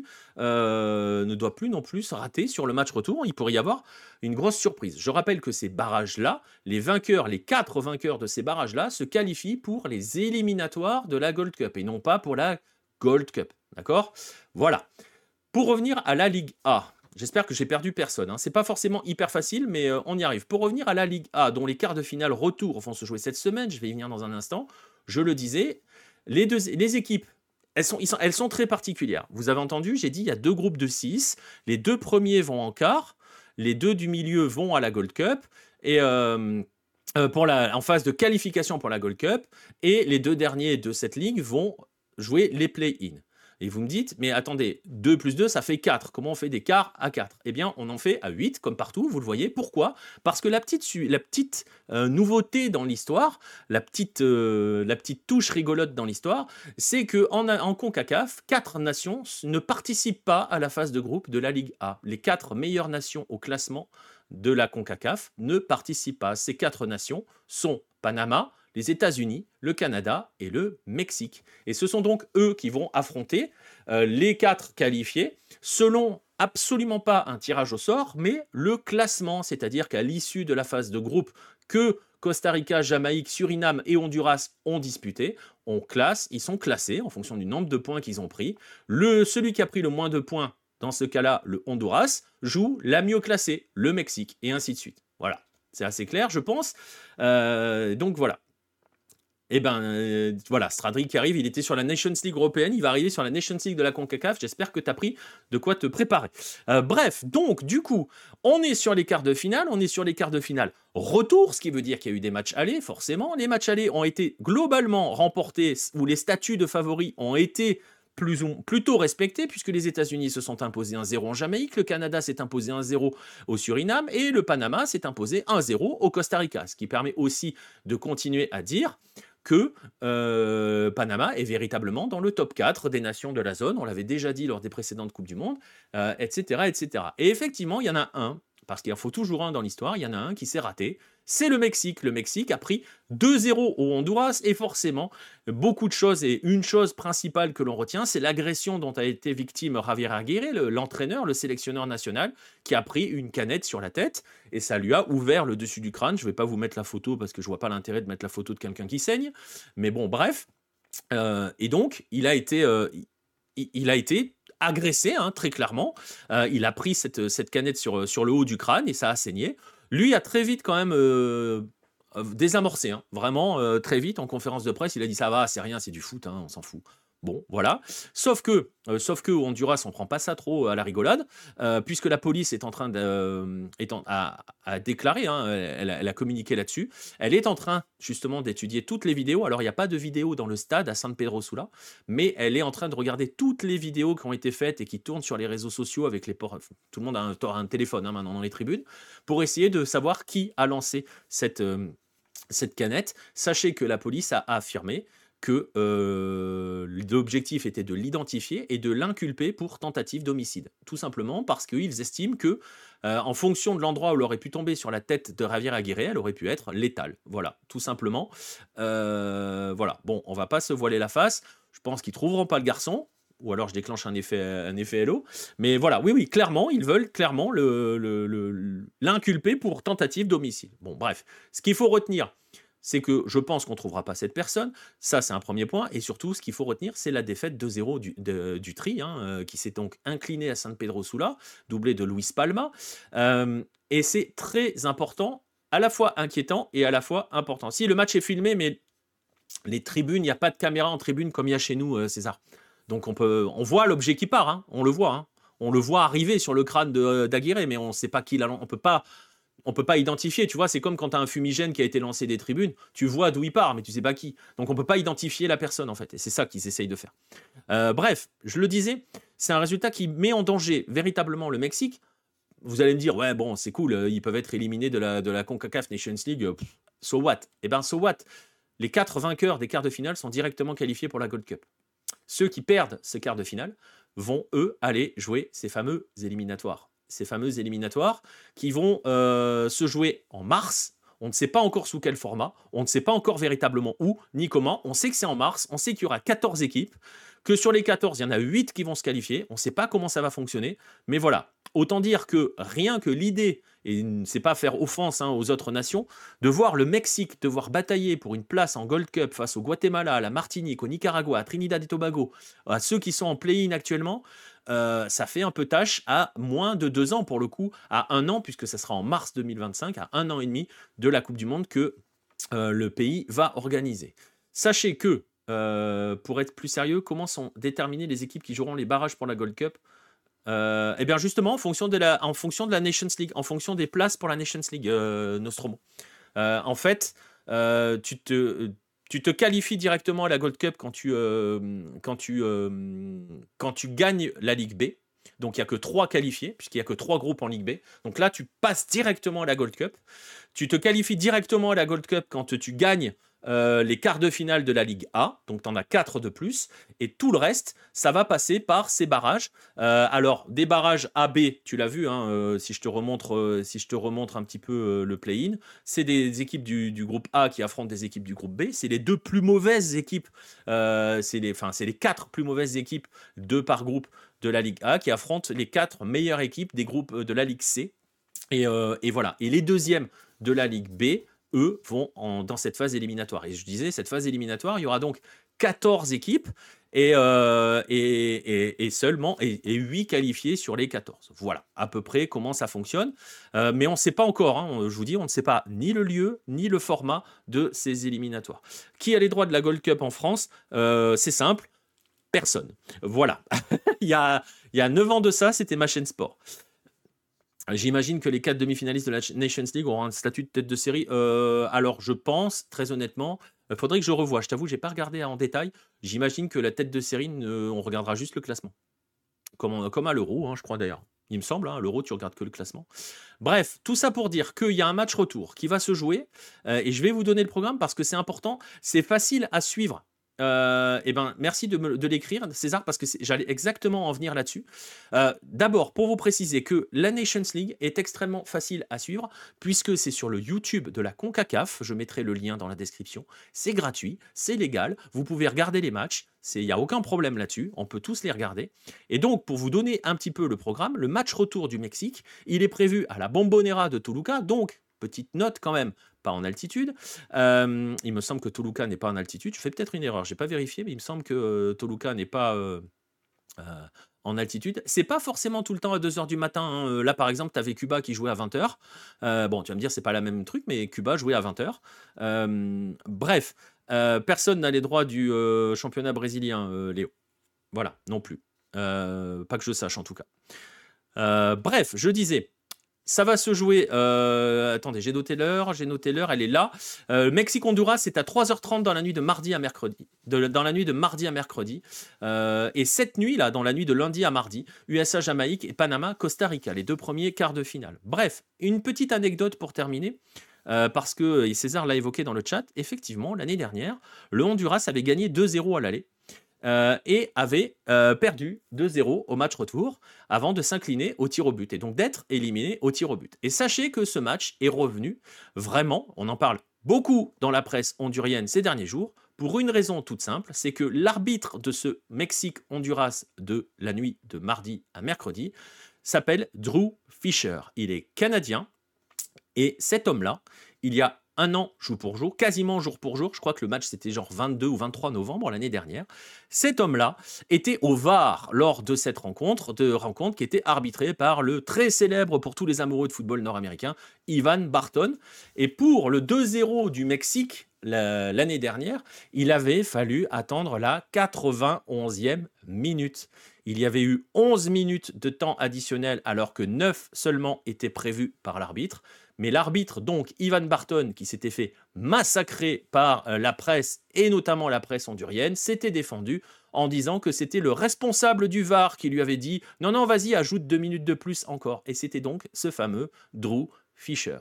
euh, ne doit plus non plus se rater sur le match retour. Il pourrait y avoir une grosse surprise. Je rappelle que ces barrages-là, les vainqueurs, les quatre vainqueurs de ces barrages-là, se qualifient pour les éliminatoires de la Gold Cup, et non pas pour la Gold Cup. D'accord ? Voilà. Pour revenir à la Ligue A, j'espère que j'ai perdu personne. Hein. C'est pas forcément hyper facile, mais euh, on y arrive. Pour revenir à la Ligue A, dont les quarts de finale retour vont se jouer cette semaine, je vais y venir dans un instant. Je le disais, les, deux, les équipes, elles sont, ils sont, elles sont très particulières. Vous avez entendu, j'ai dit, il y a deux groupes de six. Les deux premiers vont en quart, les deux du milieu vont à la Gold Cup, et... Euh, euh, pour la, en phase de qualification pour la Gold Cup, et les deux derniers de cette ligue vont jouer les play-in. Et vous me dites, mais attendez, deux plus deux, ça fait quatre. Comment on fait des quarts à quatre ? Eh bien, on en fait à huit, comme partout, vous le voyez. Pourquoi ? Parce que la petite, la petite euh, nouveauté dans l'histoire, la petite, euh, la petite touche rigolote dans l'histoire, c'est qu'en en CONCACAF, quatre nations ne participent pas à la phase de groupe de la Ligue A. Les quatre meilleures nations au classement de la CONCACAF ne participent pas. Ces quatre nations sont Panama, les États-Unis, le Canada et le Mexique. Et ce sont donc eux qui vont affronter euh, les quatre qualifiés selon absolument pas un tirage au sort, mais le classement, c'est-à-dire qu'à l'issue de la phase de groupe que Costa Rica, Jamaïque, Suriname et Honduras ont disputé, on classe, ils sont classés en fonction du nombre de points qu'ils ont pris. Le, celui qui a pris le moins de points, dans ce cas-là, le Honduras, joue la mieux classée, le Mexique, et ainsi de suite. Voilà, c'est assez clair, je pense. Euh, donc voilà. Et ben euh, voilà, Stradrick qui arrive, il était sur la Nations League européenne, il va arriver sur la Nations League de la CONCACAF, j'espère que tu as pris de quoi te préparer. Euh, bref, donc du coup, on est sur les quarts de finale, on est sur les quarts de finale retour, ce qui veut dire qu'il y a eu des matchs allés, forcément. Les matchs allés ont été globalement remportés, où les statuts de favoris ont été plus ou, plutôt respectés, puisque les États-Unis se sont imposés un zéro en Jamaïque, le Canada s'est imposé un zéro au Suriname, et le Panama s'est imposé un zéro au Costa Rica, ce qui permet aussi de continuer à dire que euh, Panama est véritablement dans le top quatre des nations de la zone, on l'avait déjà dit lors des précédentes Coupes du Monde, euh, et cetera, et cetera. Et effectivement, il y en a un, parce qu'il en faut toujours un dans l'histoire, il y en a un qui s'est raté, c'est le Mexique. Le Mexique a pris deux zéro au Honduras, et forcément, beaucoup de choses, et une chose principale que l'on retient, c'est l'agression dont a été victime Javier Aguirre, le, l'entraîneur, le sélectionneur national, qui a pris une canette sur la tête, et ça lui a ouvert le dessus du crâne. Je ne vais pas vous mettre la photo, parce que je ne vois pas l'intérêt de mettre la photo de quelqu'un qui saigne, mais bon, bref. Euh, et donc, il a été... Euh, il, il a été agressé, hein, très clairement. Euh, il a pris cette, cette canette sur, sur le haut du crâne, et ça a saigné. Lui a très vite quand même euh, heu, désamorcé, hein, vraiment, heu, très vite en conférence de presse, il a dit: «Ça va, c'est rien, c'est du foot, hein, on s'en fout». Bon, voilà. Sauf que, heu, sauf que Honduras, on prend pas ça trop à la rigolade, heu, puisque la police est en train de, hem, est en a a déclaré, hein, elle a elle a communiqué là-dessus. Elle est en train justement d'étudier toutes les vidéos. Alors il y a pas de vidéos dans le stade à San Pedro Sula, mais elle est en train de regarder toutes les vidéos qui ont été faites et qui tournent sur les réseaux sociaux avec les ports tout le monde a un un téléphone, hein, maintenant dans les tribunes, pour essayer de savoir qui a lancé cette, hem, cette canette. Sachez que la police a affirmé que euh, l'objectif était de l'identifier et de l'inculper pour tentative d'homicide. Tout simplement parce qu'ils estiment que, euh, en fonction de l'endroit où elle aurait pu tomber sur la tête de Javier Aguirre, elle aurait pu être létale. Voilà, tout simplement. Euh, voilà, bon, on va pas se voiler la face. Je pense qu'ils trouveront pas le garçon. Ou alors je déclenche un effet, un effet Hello. Mais voilà, oui, oui, clairement, ils veulent clairement le, le, le, l'inculper pour tentative d'homicide. Bon, bref, ce qu'il faut retenir, c'est que je pense qu'on ne trouvera pas cette personne. Ça, c'est un premier point. Et surtout, ce qu'il faut retenir, c'est la défaite deux zéro du, de- du Tri, hein, euh, qui s'est donc incliné à San Pedro Sula, doublé de Luis Palma. Euh, et c'est très important, à la fois inquiétant et à la fois important. Si le match est filmé, mais les tribunes, il n'y a pas de caméra en tribune comme il y a chez nous, euh, César. Donc on, peut, on voit l'objet qui part, hein, on le voit. Hein. On le voit arriver sur le crâne de- d'Aguirre, mais on ne sait pas qui l'a. On peut pas on peut pas identifier, tu vois, c'est comme quand tu as un fumigène qui a été lancé des tribunes, tu vois d'où il part, mais tu sais pas qui. Donc on peut pas identifier la personne, en fait, et c'est ça qu'ils essayent de faire. Euh, bref, je le disais, c'est un résultat qui met en danger véritablement le Mexique. Vous allez me dire, ouais, bon, c'est cool, euh, ils peuvent être éliminés de la, de la CONCACAF Nations League, euh, pff, so what? Eh ben, so what? Les quatre vainqueurs des quarts de finale sont directement qualifiés pour la Gold Cup. Ceux qui perdent ces quarts de finale vont, eux, aller jouer ces fameux éliminatoires. Ces fameux éliminatoires qui vont euh, se jouer en mars. On ne sait pas encore sous quel format, on ne sait pas encore véritablement où, ni comment. On sait que c'est en mars, on sait qu'il y aura quatorze équipes, que sur les quatorze, il y en a huit qui vont se qualifier. On ne sait pas comment ça va fonctionner, mais voilà. Autant dire que rien que l'idée, et c'est pas faire offense hein, aux autres nations, de voir le Mexique devoir batailler pour une place en Gold Cup face au Guatemala, à la Martinique, au Nicaragua, à Trinidad et Tobago, à ceux qui sont en play-in actuellement, euh, ça fait un peu tâche à moins de deux ans pour le coup, à un an, puisque ça sera en mars deux mille vingt-cinq, à un an et demi de la Coupe du Monde que euh, le pays va organiser. Sachez que, euh, pour être plus sérieux, comment sont déterminées les équipes qui joueront les barrages pour la Gold Cup? Euh, eh bien justement, en fonction, de la, en fonction de la Nations League, en fonction des places pour la Nations League, euh, Nostromo. Euh, en fait, euh, tu, te, tu te qualifies directement à la Gold Cup quand tu, euh, quand tu, euh, quand tu gagnes la Ligue B. Donc il n'y a que trois qualifiés, puisqu'il n'y a que trois groupes en Ligue B. Donc là, tu passes directement à la Gold Cup. Tu te qualifies directement à la Gold Cup quand tu gagnes euh, les quarts de finale de la Ligue A, donc tu en as quatre de plus, et tout le reste, ça va passer par ces barrages. Euh, alors, des barrages A B, tu l'as vu, hein, euh, si, je te remontre, euh, si je te remontre un petit peu euh, le play-in, c'est des équipes du, du groupe A qui affrontent des équipes du groupe B, c'est les deux plus mauvaises équipes, euh, c'est les, enfin, c'est les quatre plus mauvaises équipes, deux par groupe de la Ligue A, qui affrontent les quatre meilleures équipes des groupes de la Ligue C. Et, euh, et voilà. Et les deuxièmes de la Ligue B, eux, vont en, dans cette phase éliminatoire. Et je disais, cette phase éliminatoire, il y aura donc quatorze équipes et, euh, et, et, et seulement et, et huit qualifiés sur les quatorze. Voilà, à peu près comment ça fonctionne. Euh, mais on ne sait pas encore, hein, je vous dis, on ne sait pas ni le lieu, ni le format de ces éliminatoires. Qui a les droits de la Gold Cup en France? euh, C'est simple, personne. Voilà. il, y a, il y a neuf ans de ça, c'était ma chaîne sport. J'imagine que les quatre demi-finalistes de la Nations League auront un statut de tête de série. Euh, alors, je pense, très honnêtement, il faudrait que je revoie. Je t'avoue, je n'ai pas regardé en détail. J'imagine que la tête de série, euh, on regardera juste le classement. Comme, comme à l'Euro, hein, je crois d'ailleurs. Il me semble, hein, à l'Euro, tu regardes que le classement. Bref, tout ça pour dire qu'il y a un match retour qui va se jouer. Euh, et je vais vous donner le programme parce que c'est important. C'est facile à suivre. Euh, eh ben, merci de, me, de l'écrire, César, parce que j'allais exactement en venir là-dessus. Euh, D'abord, pour vous préciser que la Nations League est extrêmement facile à suivre, puisque c'est sur le YouTube de la CONCACAF. Je mettrai le lien dans la description. C'est gratuit, c'est légal. Vous pouvez regarder les matchs. Il n'y a aucun problème là-dessus. On peut tous les regarder. Et donc, pour vous donner un petit peu le programme, le match retour du Mexique, il est prévu à la Bombonera de Toluca. Donc, petite note quand même, pas en altitude. Euh, il me semble que Toluca n'est pas en altitude. Je fais peut-être une erreur, je n'ai pas vérifié, mais il me semble que euh, Toluca n'est pas euh, euh, en altitude. C'est pas forcément tout le temps à deux heures du matin, hein. Euh, Là, par exemple, tu avais Cuba qui jouait à vingt heures. Euh, bon, tu vas me dire, c'est pas la même truc, mais Cuba jouait à vingt heures. Euh, bref, euh, personne n'a les droits du euh, championnat brésilien, euh, Léo. Voilà, non plus. Euh, pas que je sache, en tout cas. Euh, bref, je disais, ça va se jouer. Euh, attendez, j'ai noté l'heure, j'ai noté l'heure, elle est là. Euh, Mexique-Honduras, c'est à trois heures trente dans la nuit de mardi à mercredi. De- dans la nuit de mardi à mercredi. Euh, et cette nuit, là, dans la nuit de lundi à mardi, U S A Jamaïque et Panama Costa Rica, les deux premiers quarts de finale. Bref, une petite anecdote pour terminer. Euh, parce que et César l'a évoqué dans le chat, effectivement, l'année dernière, le Honduras avait gagné deux zéro à l'aller euh, et avait euh, perdu deux zéro au match retour avant de s'incliner au tir au but et donc d'être éliminé au tir au but. Et sachez que ce match est revenu vraiment, on en parle beaucoup dans la presse hondurienne ces derniers jours, pour une raison toute simple, c'est que l'arbitre de ce Mexique-Honduras de la nuit de mardi à mercredi s'appelle Drew Fisher. Il est canadien et cet homme-là, il y a un an, jour pour jour, quasiment jour pour jour, je crois que le match c'était genre vingt-deux ou vingt-trois novembre l'année dernière, cet homme-là était au V A R lors de cette rencontre, de rencontre qui était arbitrée par le très célèbre pour tous les amoureux de football nord-américain, Ivan Barton. Et pour le deux zéro du Mexique la- l'année dernière, il avait fallu attendre la quatre-vingt-onzième minute. Il y avait eu onze minutes de temps additionnel alors que neuf seulement étaient prévus par l'arbitre. Mais l'arbitre, donc Ivan Barton, qui s'était fait massacrer par euh, la presse, et notamment la presse hondurienne, s'était défendu en disant que c'était le responsable du V A R qui lui avait dit « Non, non, vas-y, ajoute deux minutes de plus encore ». Et c'était donc ce fameux Drew Fisher.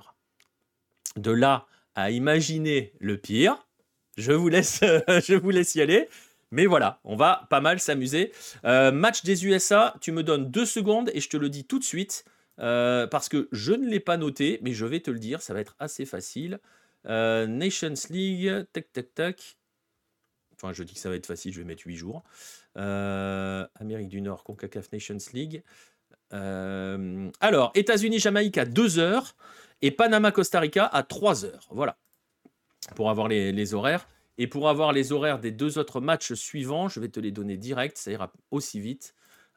De là à imaginer le pire, je vous laisse, je vous laisse y aller. Mais voilà, on va pas mal s'amuser. Euh, match des U S A, tu me donnes deux secondes et je te le dis tout de suite. Euh, parce que je ne l'ai pas noté, mais je vais te le dire, ça va être assez facile. Euh, Nations League, tac, tac, tac. Enfin, je dis que ça va être facile, je vais mettre huit jours. Euh, Amérique du Nord, CONCACAF Nations League. Euh, alors, États-Unis, Jamaïque à deux heures et Panama, Costa Rica à trois heures. Voilà, pour avoir les, les horaires. Et pour avoir les horaires des deux autres matchs suivants, je vais te les donner direct, ça ira aussi vite.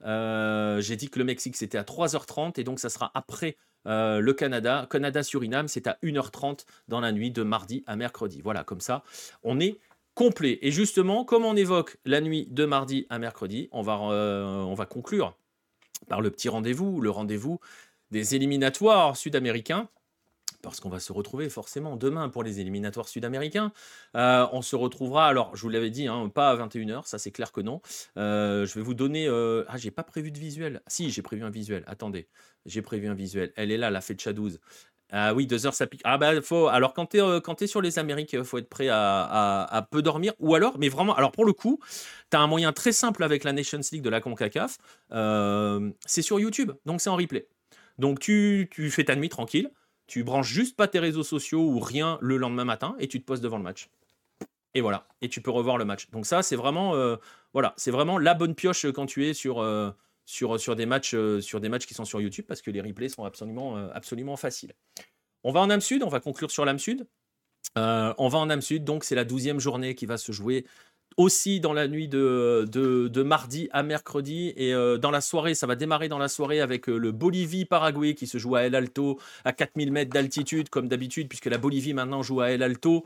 Euh, j'ai dit que le Mexique c'était à trois heures trente et donc ça sera après euh, le Canada. Canada-Suriname, c'est à une heure trente dans la nuit de mardi à mercredi. Voilà, comme ça, on est complet. Et justement, comme on évoque la nuit de mardi à mercredi, on va, euh, on va conclure par le petit rendez-vous, le rendez-vous des éliminatoires sud-américains. Parce qu'on va se retrouver forcément demain pour les éliminatoires sud-américains. Euh, on se retrouvera, alors je vous l'avais dit, hein, pas à vingt et une heures, ça c'est clair que non. Euh, je vais vous donner... Euh, ah, j'ai pas prévu de visuel. Si, j'ai prévu un visuel. Attendez, j'ai prévu un visuel. Elle est là, la Fecha douze. Ah oui, deux heures, ça pique. Ah bah, faut... Alors, quand tu es, euh, quand t'es sur les Amériques, il faut être prêt à, à, à peu dormir. Ou alors, mais vraiment, alors pour le coup, tu as un moyen très simple avec la Nations League de la CONCACAF. Euh, c'est sur YouTube, donc c'est en replay. Donc, tu, tu fais ta nuit tranquille. Tu branches juste pas tes réseaux sociaux ou rien le lendemain matin et tu te poses devant le match. Et voilà, et tu peux revoir le match. Donc ça, c'est vraiment, euh, voilà, c'est vraiment la bonne pioche quand tu es sur, euh, sur, sur, des matchs, euh, sur des matchs qui sont sur YouTube parce que les replays sont absolument, euh, absolument faciles. On va en Am Sud, on va conclure sur l'Am Sud. Euh, on va en Am Sud, donc c'est la douzième journée qui va se jouer aussi dans la nuit de, de, de mardi à mercredi. Et euh, dans la soirée, ça va démarrer dans la soirée avec euh, le Bolivie-Paraguay qui se joue à El Alto, à quatre mille mètres d'altitude, comme d'habitude, puisque la Bolivie maintenant joue à El Alto.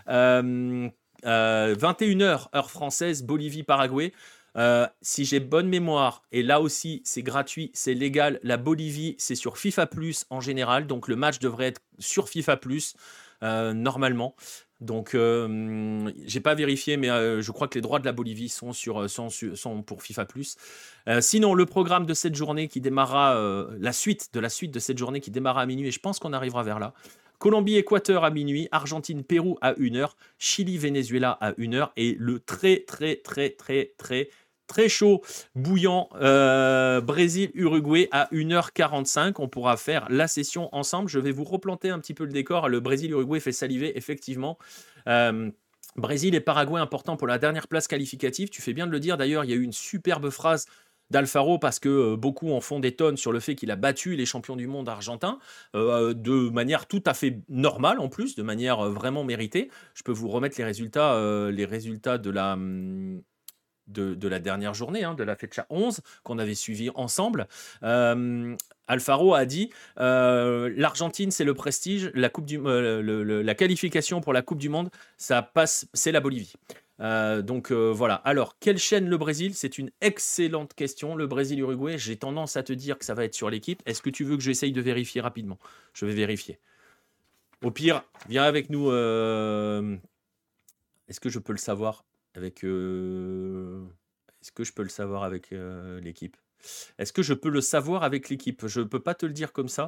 Euh, euh, vingt et une heures, heure française, Bolivie-Paraguay. Euh, si j'ai bonne mémoire, et là aussi c'est gratuit, c'est légal, la Bolivie c'est sur FIFA Plus en général, donc le match devrait être sur FIFA Plus euh, normalement. Donc, euh, j'ai pas vérifié, mais euh, je crois que les droits de la Bolivie sont, sur, sont, sont pour FIFA Plus. Euh, sinon, le programme de cette journée qui démarrera, euh, la suite de la suite de cette journée qui démarrera à minuit, et je pense qu'on arrivera vers là. Colombie-Équateur à minuit, Argentine-Pérou à une heure, Chili-Venezuela à une heure, et le très, très, très, très, très, très chaud, bouillant euh, Brésil-Uruguay à une heure quarante-cinq. On pourra faire la session ensemble. Je vais vous replanter un petit peu le décor. Le Brésil-Uruguay fait saliver, effectivement. Euh, Brésil et Paraguay important pour la dernière place qualificative. Tu fais bien de le dire. D'ailleurs, il y a eu une superbe phrase d'Alfaro parce que euh, beaucoup en font des tonnes sur le fait qu'il a battu les champions du monde argentins euh, de manière tout à fait normale en plus, de manière euh, vraiment méritée. Je peux vous remettre les résultats, euh, les résultats de la... Hum, de, de la dernière journée, hein, de la Fecha onze, qu'on avait suivi ensemble. Euh, Alfaro a dit euh, l'Argentine, c'est le prestige, la, coupe du, euh, le- le- la qualification pour la Coupe du Monde, ça passe, c'est la Bolivie. Euh, donc euh, voilà. Alors, quelle chaîne le Brésil? C'est une excellente question. Le Brésil-Uruguay, j'ai tendance à te dire que ça va être sur l'équipe. Est-ce que tu veux que j'essaye de vérifier rapidement? Je vais vérifier. Au pire, viens avec nous. euh, Est-ce que je peux le savoir avec. euh, Est-ce que je peux le savoir avec euh, l'équipe? Est-ce que je peux le savoir avec l'équipe? Je ne peux pas te le dire comme ça.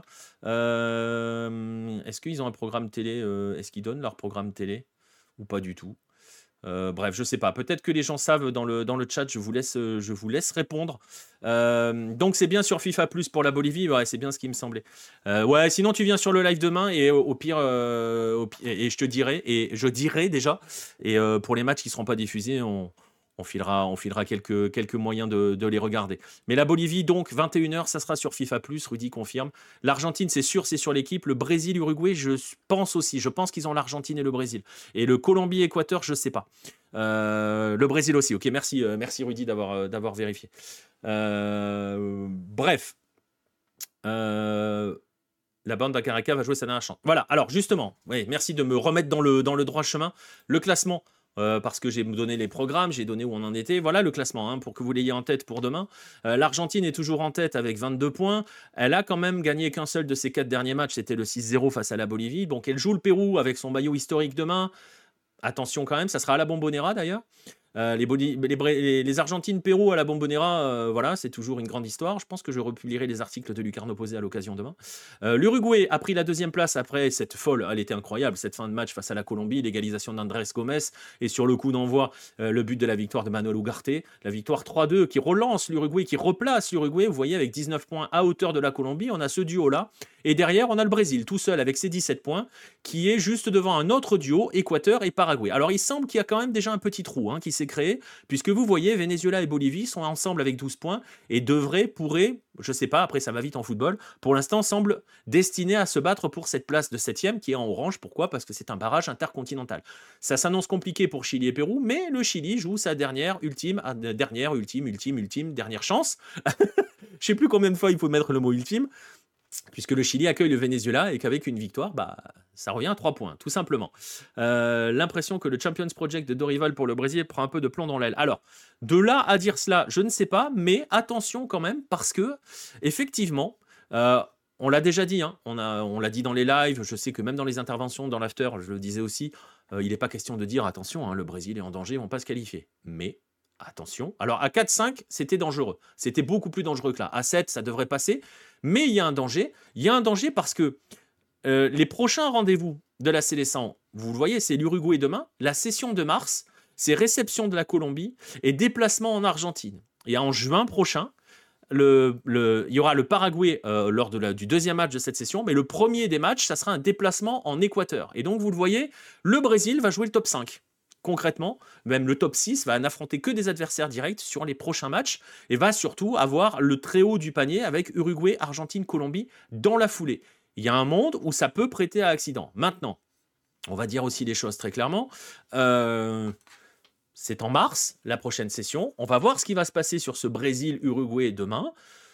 Euh, Est-ce qu'ils ont un programme télé? euh, Est-ce qu'ils donnent leur programme télé? Ou pas du tout? Euh, bref, je sais pas. Peut-être que les gens savent dans le, dans le chat. Je vous laisse, euh, je vous laisse répondre. Euh, donc, c'est bien sur FIFA Plus pour la Bolivie. Ouais, c'est bien ce qui me semblait. Euh, ouais, sinon, tu viens sur le live demain et au, au pire, euh, au pi- et je te dirai, et je dirai déjà. Et euh, pour les matchs qui seront pas diffusés, on, on filera, on filera quelques, quelques moyens de, de les regarder. Mais la Bolivie, donc, vingt et une heures, ça sera sur FIFA Plus. Rudy confirme. L'Argentine, c'est sûr, c'est sur l'équipe. Le Brésil, Uruguay, je pense aussi. Je pense qu'ils ont l'Argentine et le Brésil. Et le Colombie-Équateur, je sais pas. Euh, le Brésil aussi. Ok, merci, euh, merci Rudy d'avoir euh, d'avoir vérifié. Euh, bref. Euh, la bande d'Akaraka va jouer sa dernière chance. Voilà, alors justement, oui, merci de me remettre dans le, dans le droit chemin. Le classement, euh, parce que j'ai donné les programmes, j'ai donné où on en était. Voilà le classement, hein, pour que vous l'ayez en tête pour demain. Euh, L'Argentine est toujours en tête avec vingt-deux points. Elle a quand même gagné qu'un seul de ses quatre derniers matchs, c'était le six zéro face à la Bolivie. Donc elle joue le Pérou avec son maillot historique demain. Attention quand même, ça sera à la Bombonera d'ailleurs. Euh, les, Boli- les, Bré- les- les Argentines Pérou à la Bombonera, euh, voilà, c'est toujours une grande histoire. Je pense que je republierai les articles de Lucarno Posé à l'occasion demain. Euh, L'Uruguay a pris la deuxième place après cette folle, elle était incroyable, cette fin de match face à la Colombie, l'égalisation d'Andrés Gomes et sur le coup d'envoi, euh, le but de la victoire de Manuel Ugarte, la victoire trois deux qui relance l'Uruguay, qui replace l'Uruguay. Vous voyez, avec dix-neuf points à hauteur de la Colombie, on a ce duo-là. Et derrière, on a le Brésil tout seul avec ses dix-sept points, qui est juste devant un autre duo, Équateur et Paraguay. Alors il semble qu'il y a quand même déjà un petit trou, hein, qui s'est créé, puisque vous voyez, Venezuela et Bolivie sont ensemble avec douze points et devraient, pourraient, je sais pas, après ça va vite en football, pour l'instant semblent destinés à se battre pour cette place de septième qui est en orange. Pourquoi? Parce que c'est un barrage intercontinental. Ça s'annonce compliqué pour Chili et Pérou, mais le Chili joue sa dernière, ultime, ah, dernière, ultime, ultime, ultime, dernière chance. Je sais plus combien de fois il faut mettre le mot ultime, puisque le Chili accueille le Venezuela et qu'avec une victoire, bah, ça revient à trois points, tout simplement. Euh, L'impression que le Champions Project de Dorival pour le Brésil prend un peu de plomb dans l'aile. Alors, de là à dire cela, je ne sais pas, mais attention quand même, parce que, effectivement, euh, on l'a déjà dit, hein, on a, on l'a dit dans les lives, je sais que même dans les interventions, dans l'after, je le disais aussi, euh, il n'est pas question de dire, attention, hein, le Brésil est en danger, ils ne vont pas se qualifier. Mais... attention. Alors, à quatre cinq, c'était dangereux. C'était beaucoup plus dangereux que là. À sept, ça devrait passer. Mais il y a un danger. Il y a un danger parce que euh, les prochains rendez-vous de la Célestin, vous le voyez, c'est l'Uruguay demain. La session de mars, c'est réception de la Colombie et déplacement en Argentine. Et en juin prochain, le, le, il y aura le Paraguay euh, lors de la, du deuxième match de cette session. Mais le premier des matchs, ça sera un déplacement en Équateur. Et donc, vous le voyez, le Brésil va jouer le top cinq. Concrètement, même le top six va n'affronter que des adversaires directs sur les prochains matchs et va surtout avoir le très haut du panier avec Uruguay, Argentine, Colombie dans la foulée. Il y a un monde où ça peut prêter à accident. Maintenant, on va dire aussi les choses très clairement. Euh, c'est en mars, la prochaine session. On va voir ce qui va se passer sur ce Brésil-Uruguay demain.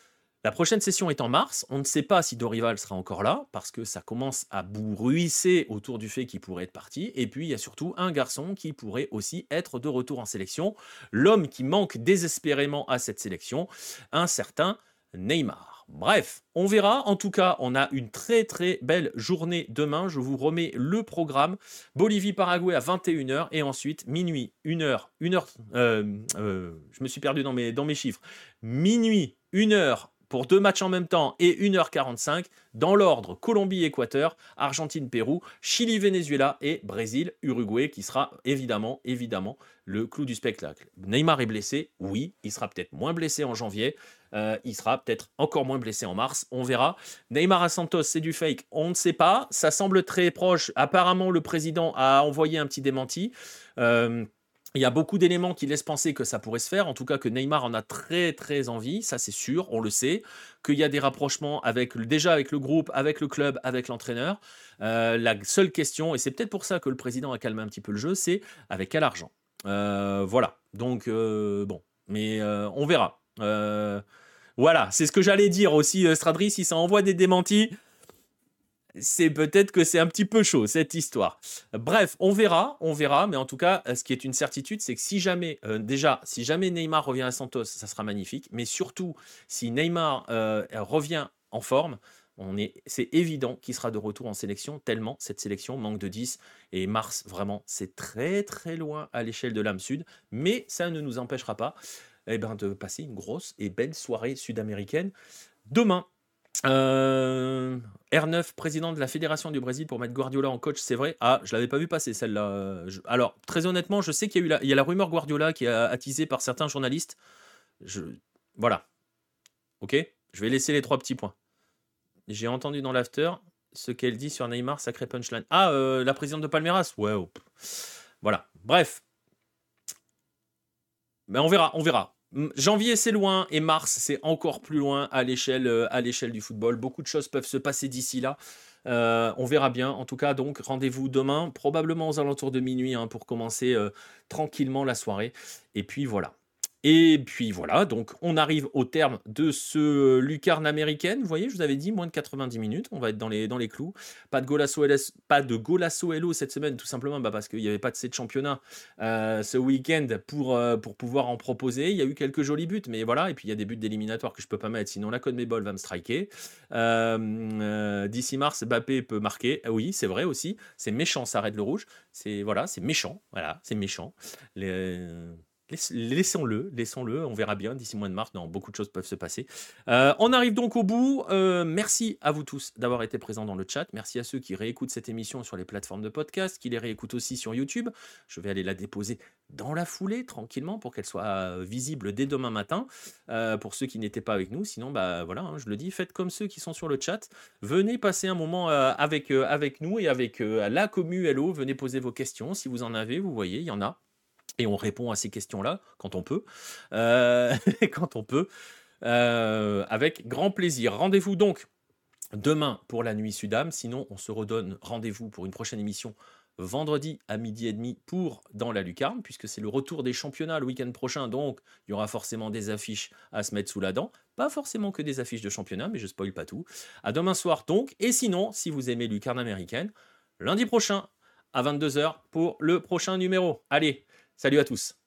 La prochaine session est en mars. On ne sait pas si Dorival sera encore là, parce que ça commence à bruisser autour du fait qu'il pourrait être parti. Et puis, il y a surtout un garçon qui pourrait aussi être de retour en sélection. L'homme qui manque désespérément à cette sélection, un certain Neymar. Bref, on verra. En tout cas, on a une très très belle journée demain. Je vous remets le programme. Bolivie-Paraguay à vingt et une heures et ensuite minuit, une heure, une heure... Euh, euh, je me suis perdu dans mes, dans mes chiffres. Minuit, une heure pour deux matchs en même temps et une heure quarante-cinq, dans l'ordre Colombie-Équateur, Argentine-Pérou, Chili-Venezuela et Brésil-Uruguay, qui sera évidemment, évidemment le clou du spectacle. Neymar est blessé, oui, il sera peut-être moins blessé en janvier, euh, il sera peut-être encore moins blessé en mars, on verra. Neymar à Santos, c'est du fake, on ne sait pas, ça semble très proche, apparemment le président a envoyé un petit démenti. Euh, Il y a beaucoup d'éléments qui laissent penser que ça pourrait se faire, en tout cas que Neymar en a très très envie, ça c'est sûr, on le sait, qu'il y a des rapprochements avec, déjà avec le groupe, avec le club, avec l'entraîneur. Euh, la seule question, et c'est peut-être pour ça que le président a calmé un petit peu le jeu, c'est avec quel argent. Euh, voilà. Donc, euh, bon, mais euh, on verra. Euh, voilà, c'est ce que j'allais dire aussi, euh, Stradri, si ça envoie des démentis, c'est peut-être que c'est un petit peu chaud, cette histoire. Bref, on verra, on verra, mais en tout cas, euh, ce qui est une certitude, c'est que si jamais, euh, déjà, si jamais Neymar revient à Santos, ça sera magnifique, mais surtout, si Neymar euh, revient en forme, on est, c'est évident qu'il sera de retour en sélection, tellement cette sélection manque de dix, et mars, vraiment, c'est très très loin à l'échelle de l'âme sud, mais ça ne nous empêchera pas eh ben, de passer une grosse et belle soirée sud-américaine demain. Euh, R neuf, président de la Fédération du Brésil pour mettre Guardiola en coach, c'est vrai. Ah, je l'avais pas vu passer celle-là. Je- Alors, très honnêtement, je sais qu'il y a eu la, il y a la rumeur Guardiola qui est attisée par certains journalistes. Je, voilà, ok. Je vais laisser les trois petits points. J'ai entendu dans l'after ce qu'elle dit sur Neymar, sacré punchline. Ah, euh, la présidente de Palmeiras. Ouais. Oh, voilà. Bref. Mais on verra, on verra. Janvier, c'est loin, et mars, c'est encore plus loin à l'échelle, euh, à l'échelle du football. Beaucoup de choses peuvent se passer d'ici là. Euh, on verra bien. En tout cas, donc, rendez-vous demain, probablement aux alentours de minuit, hein, pour commencer euh, tranquillement la soirée. Et puis voilà. Et puis voilà, donc on arrive au terme de ce lucarne américaine. Vous voyez, je vous avais dit moins de quatre-vingt-dix minutes, on va être dans les, dans les clous. Pas de Golasso L S, pas de Golasso Hello cette semaine, tout simplement bah, parce qu'il n'y avait pas de set championnat euh, ce week-end pour, euh, pour pouvoir en proposer. Il y a eu quelques jolis buts, mais voilà, et puis il y a des buts d'éliminatoires que je peux pas mettre, sinon la CONMEBOL va me striker. Euh, euh, D'ici mars, Mbappé peut marquer. Ah oui, c'est vrai aussi, c'est méchant, ça arrête le rouge. C'est voilà, c'est méchant, voilà, c'est méchant. Les, Laissons-le, laissons-le, on verra bien d'ici mois de mars. Non, beaucoup de choses peuvent se passer. Euh, on arrive donc au bout. Euh, merci à vous tous d'avoir été présents dans le chat. Merci à ceux qui réécoutent cette émission sur les plateformes de podcast, qui les réécoutent aussi sur YouTube. Je vais aller la déposer dans la foulée, tranquillement, pour qu'elle soit visible dès demain matin. Euh, pour ceux qui n'étaient pas avec nous, sinon, bah voilà, hein, je le dis, faites comme ceux qui sont sur le chat. Venez passer un moment euh, avec, euh, avec nous et avec euh, la commu Hello. Venez poser vos questions si vous en avez. Vous voyez, il y en a. Et on répond à ces questions-là quand on peut, euh, quand on peut, euh, avec grand plaisir. Rendez-vous donc demain pour la nuit Sudam. Sinon, on se redonne rendez-vous pour une prochaine émission vendredi à midi et demi pour Dans la Lucarne, puisque c'est le retour des championnats le week-end prochain. Donc, il y aura forcément des affiches à se mettre sous la dent. Pas forcément que des affiches de championnat, mais je spoil pas tout. À demain soir donc. Et sinon, si vous aimez Lucarne américaine, lundi prochain à vingt-deux heures pour le prochain numéro. Allez, salut à tous.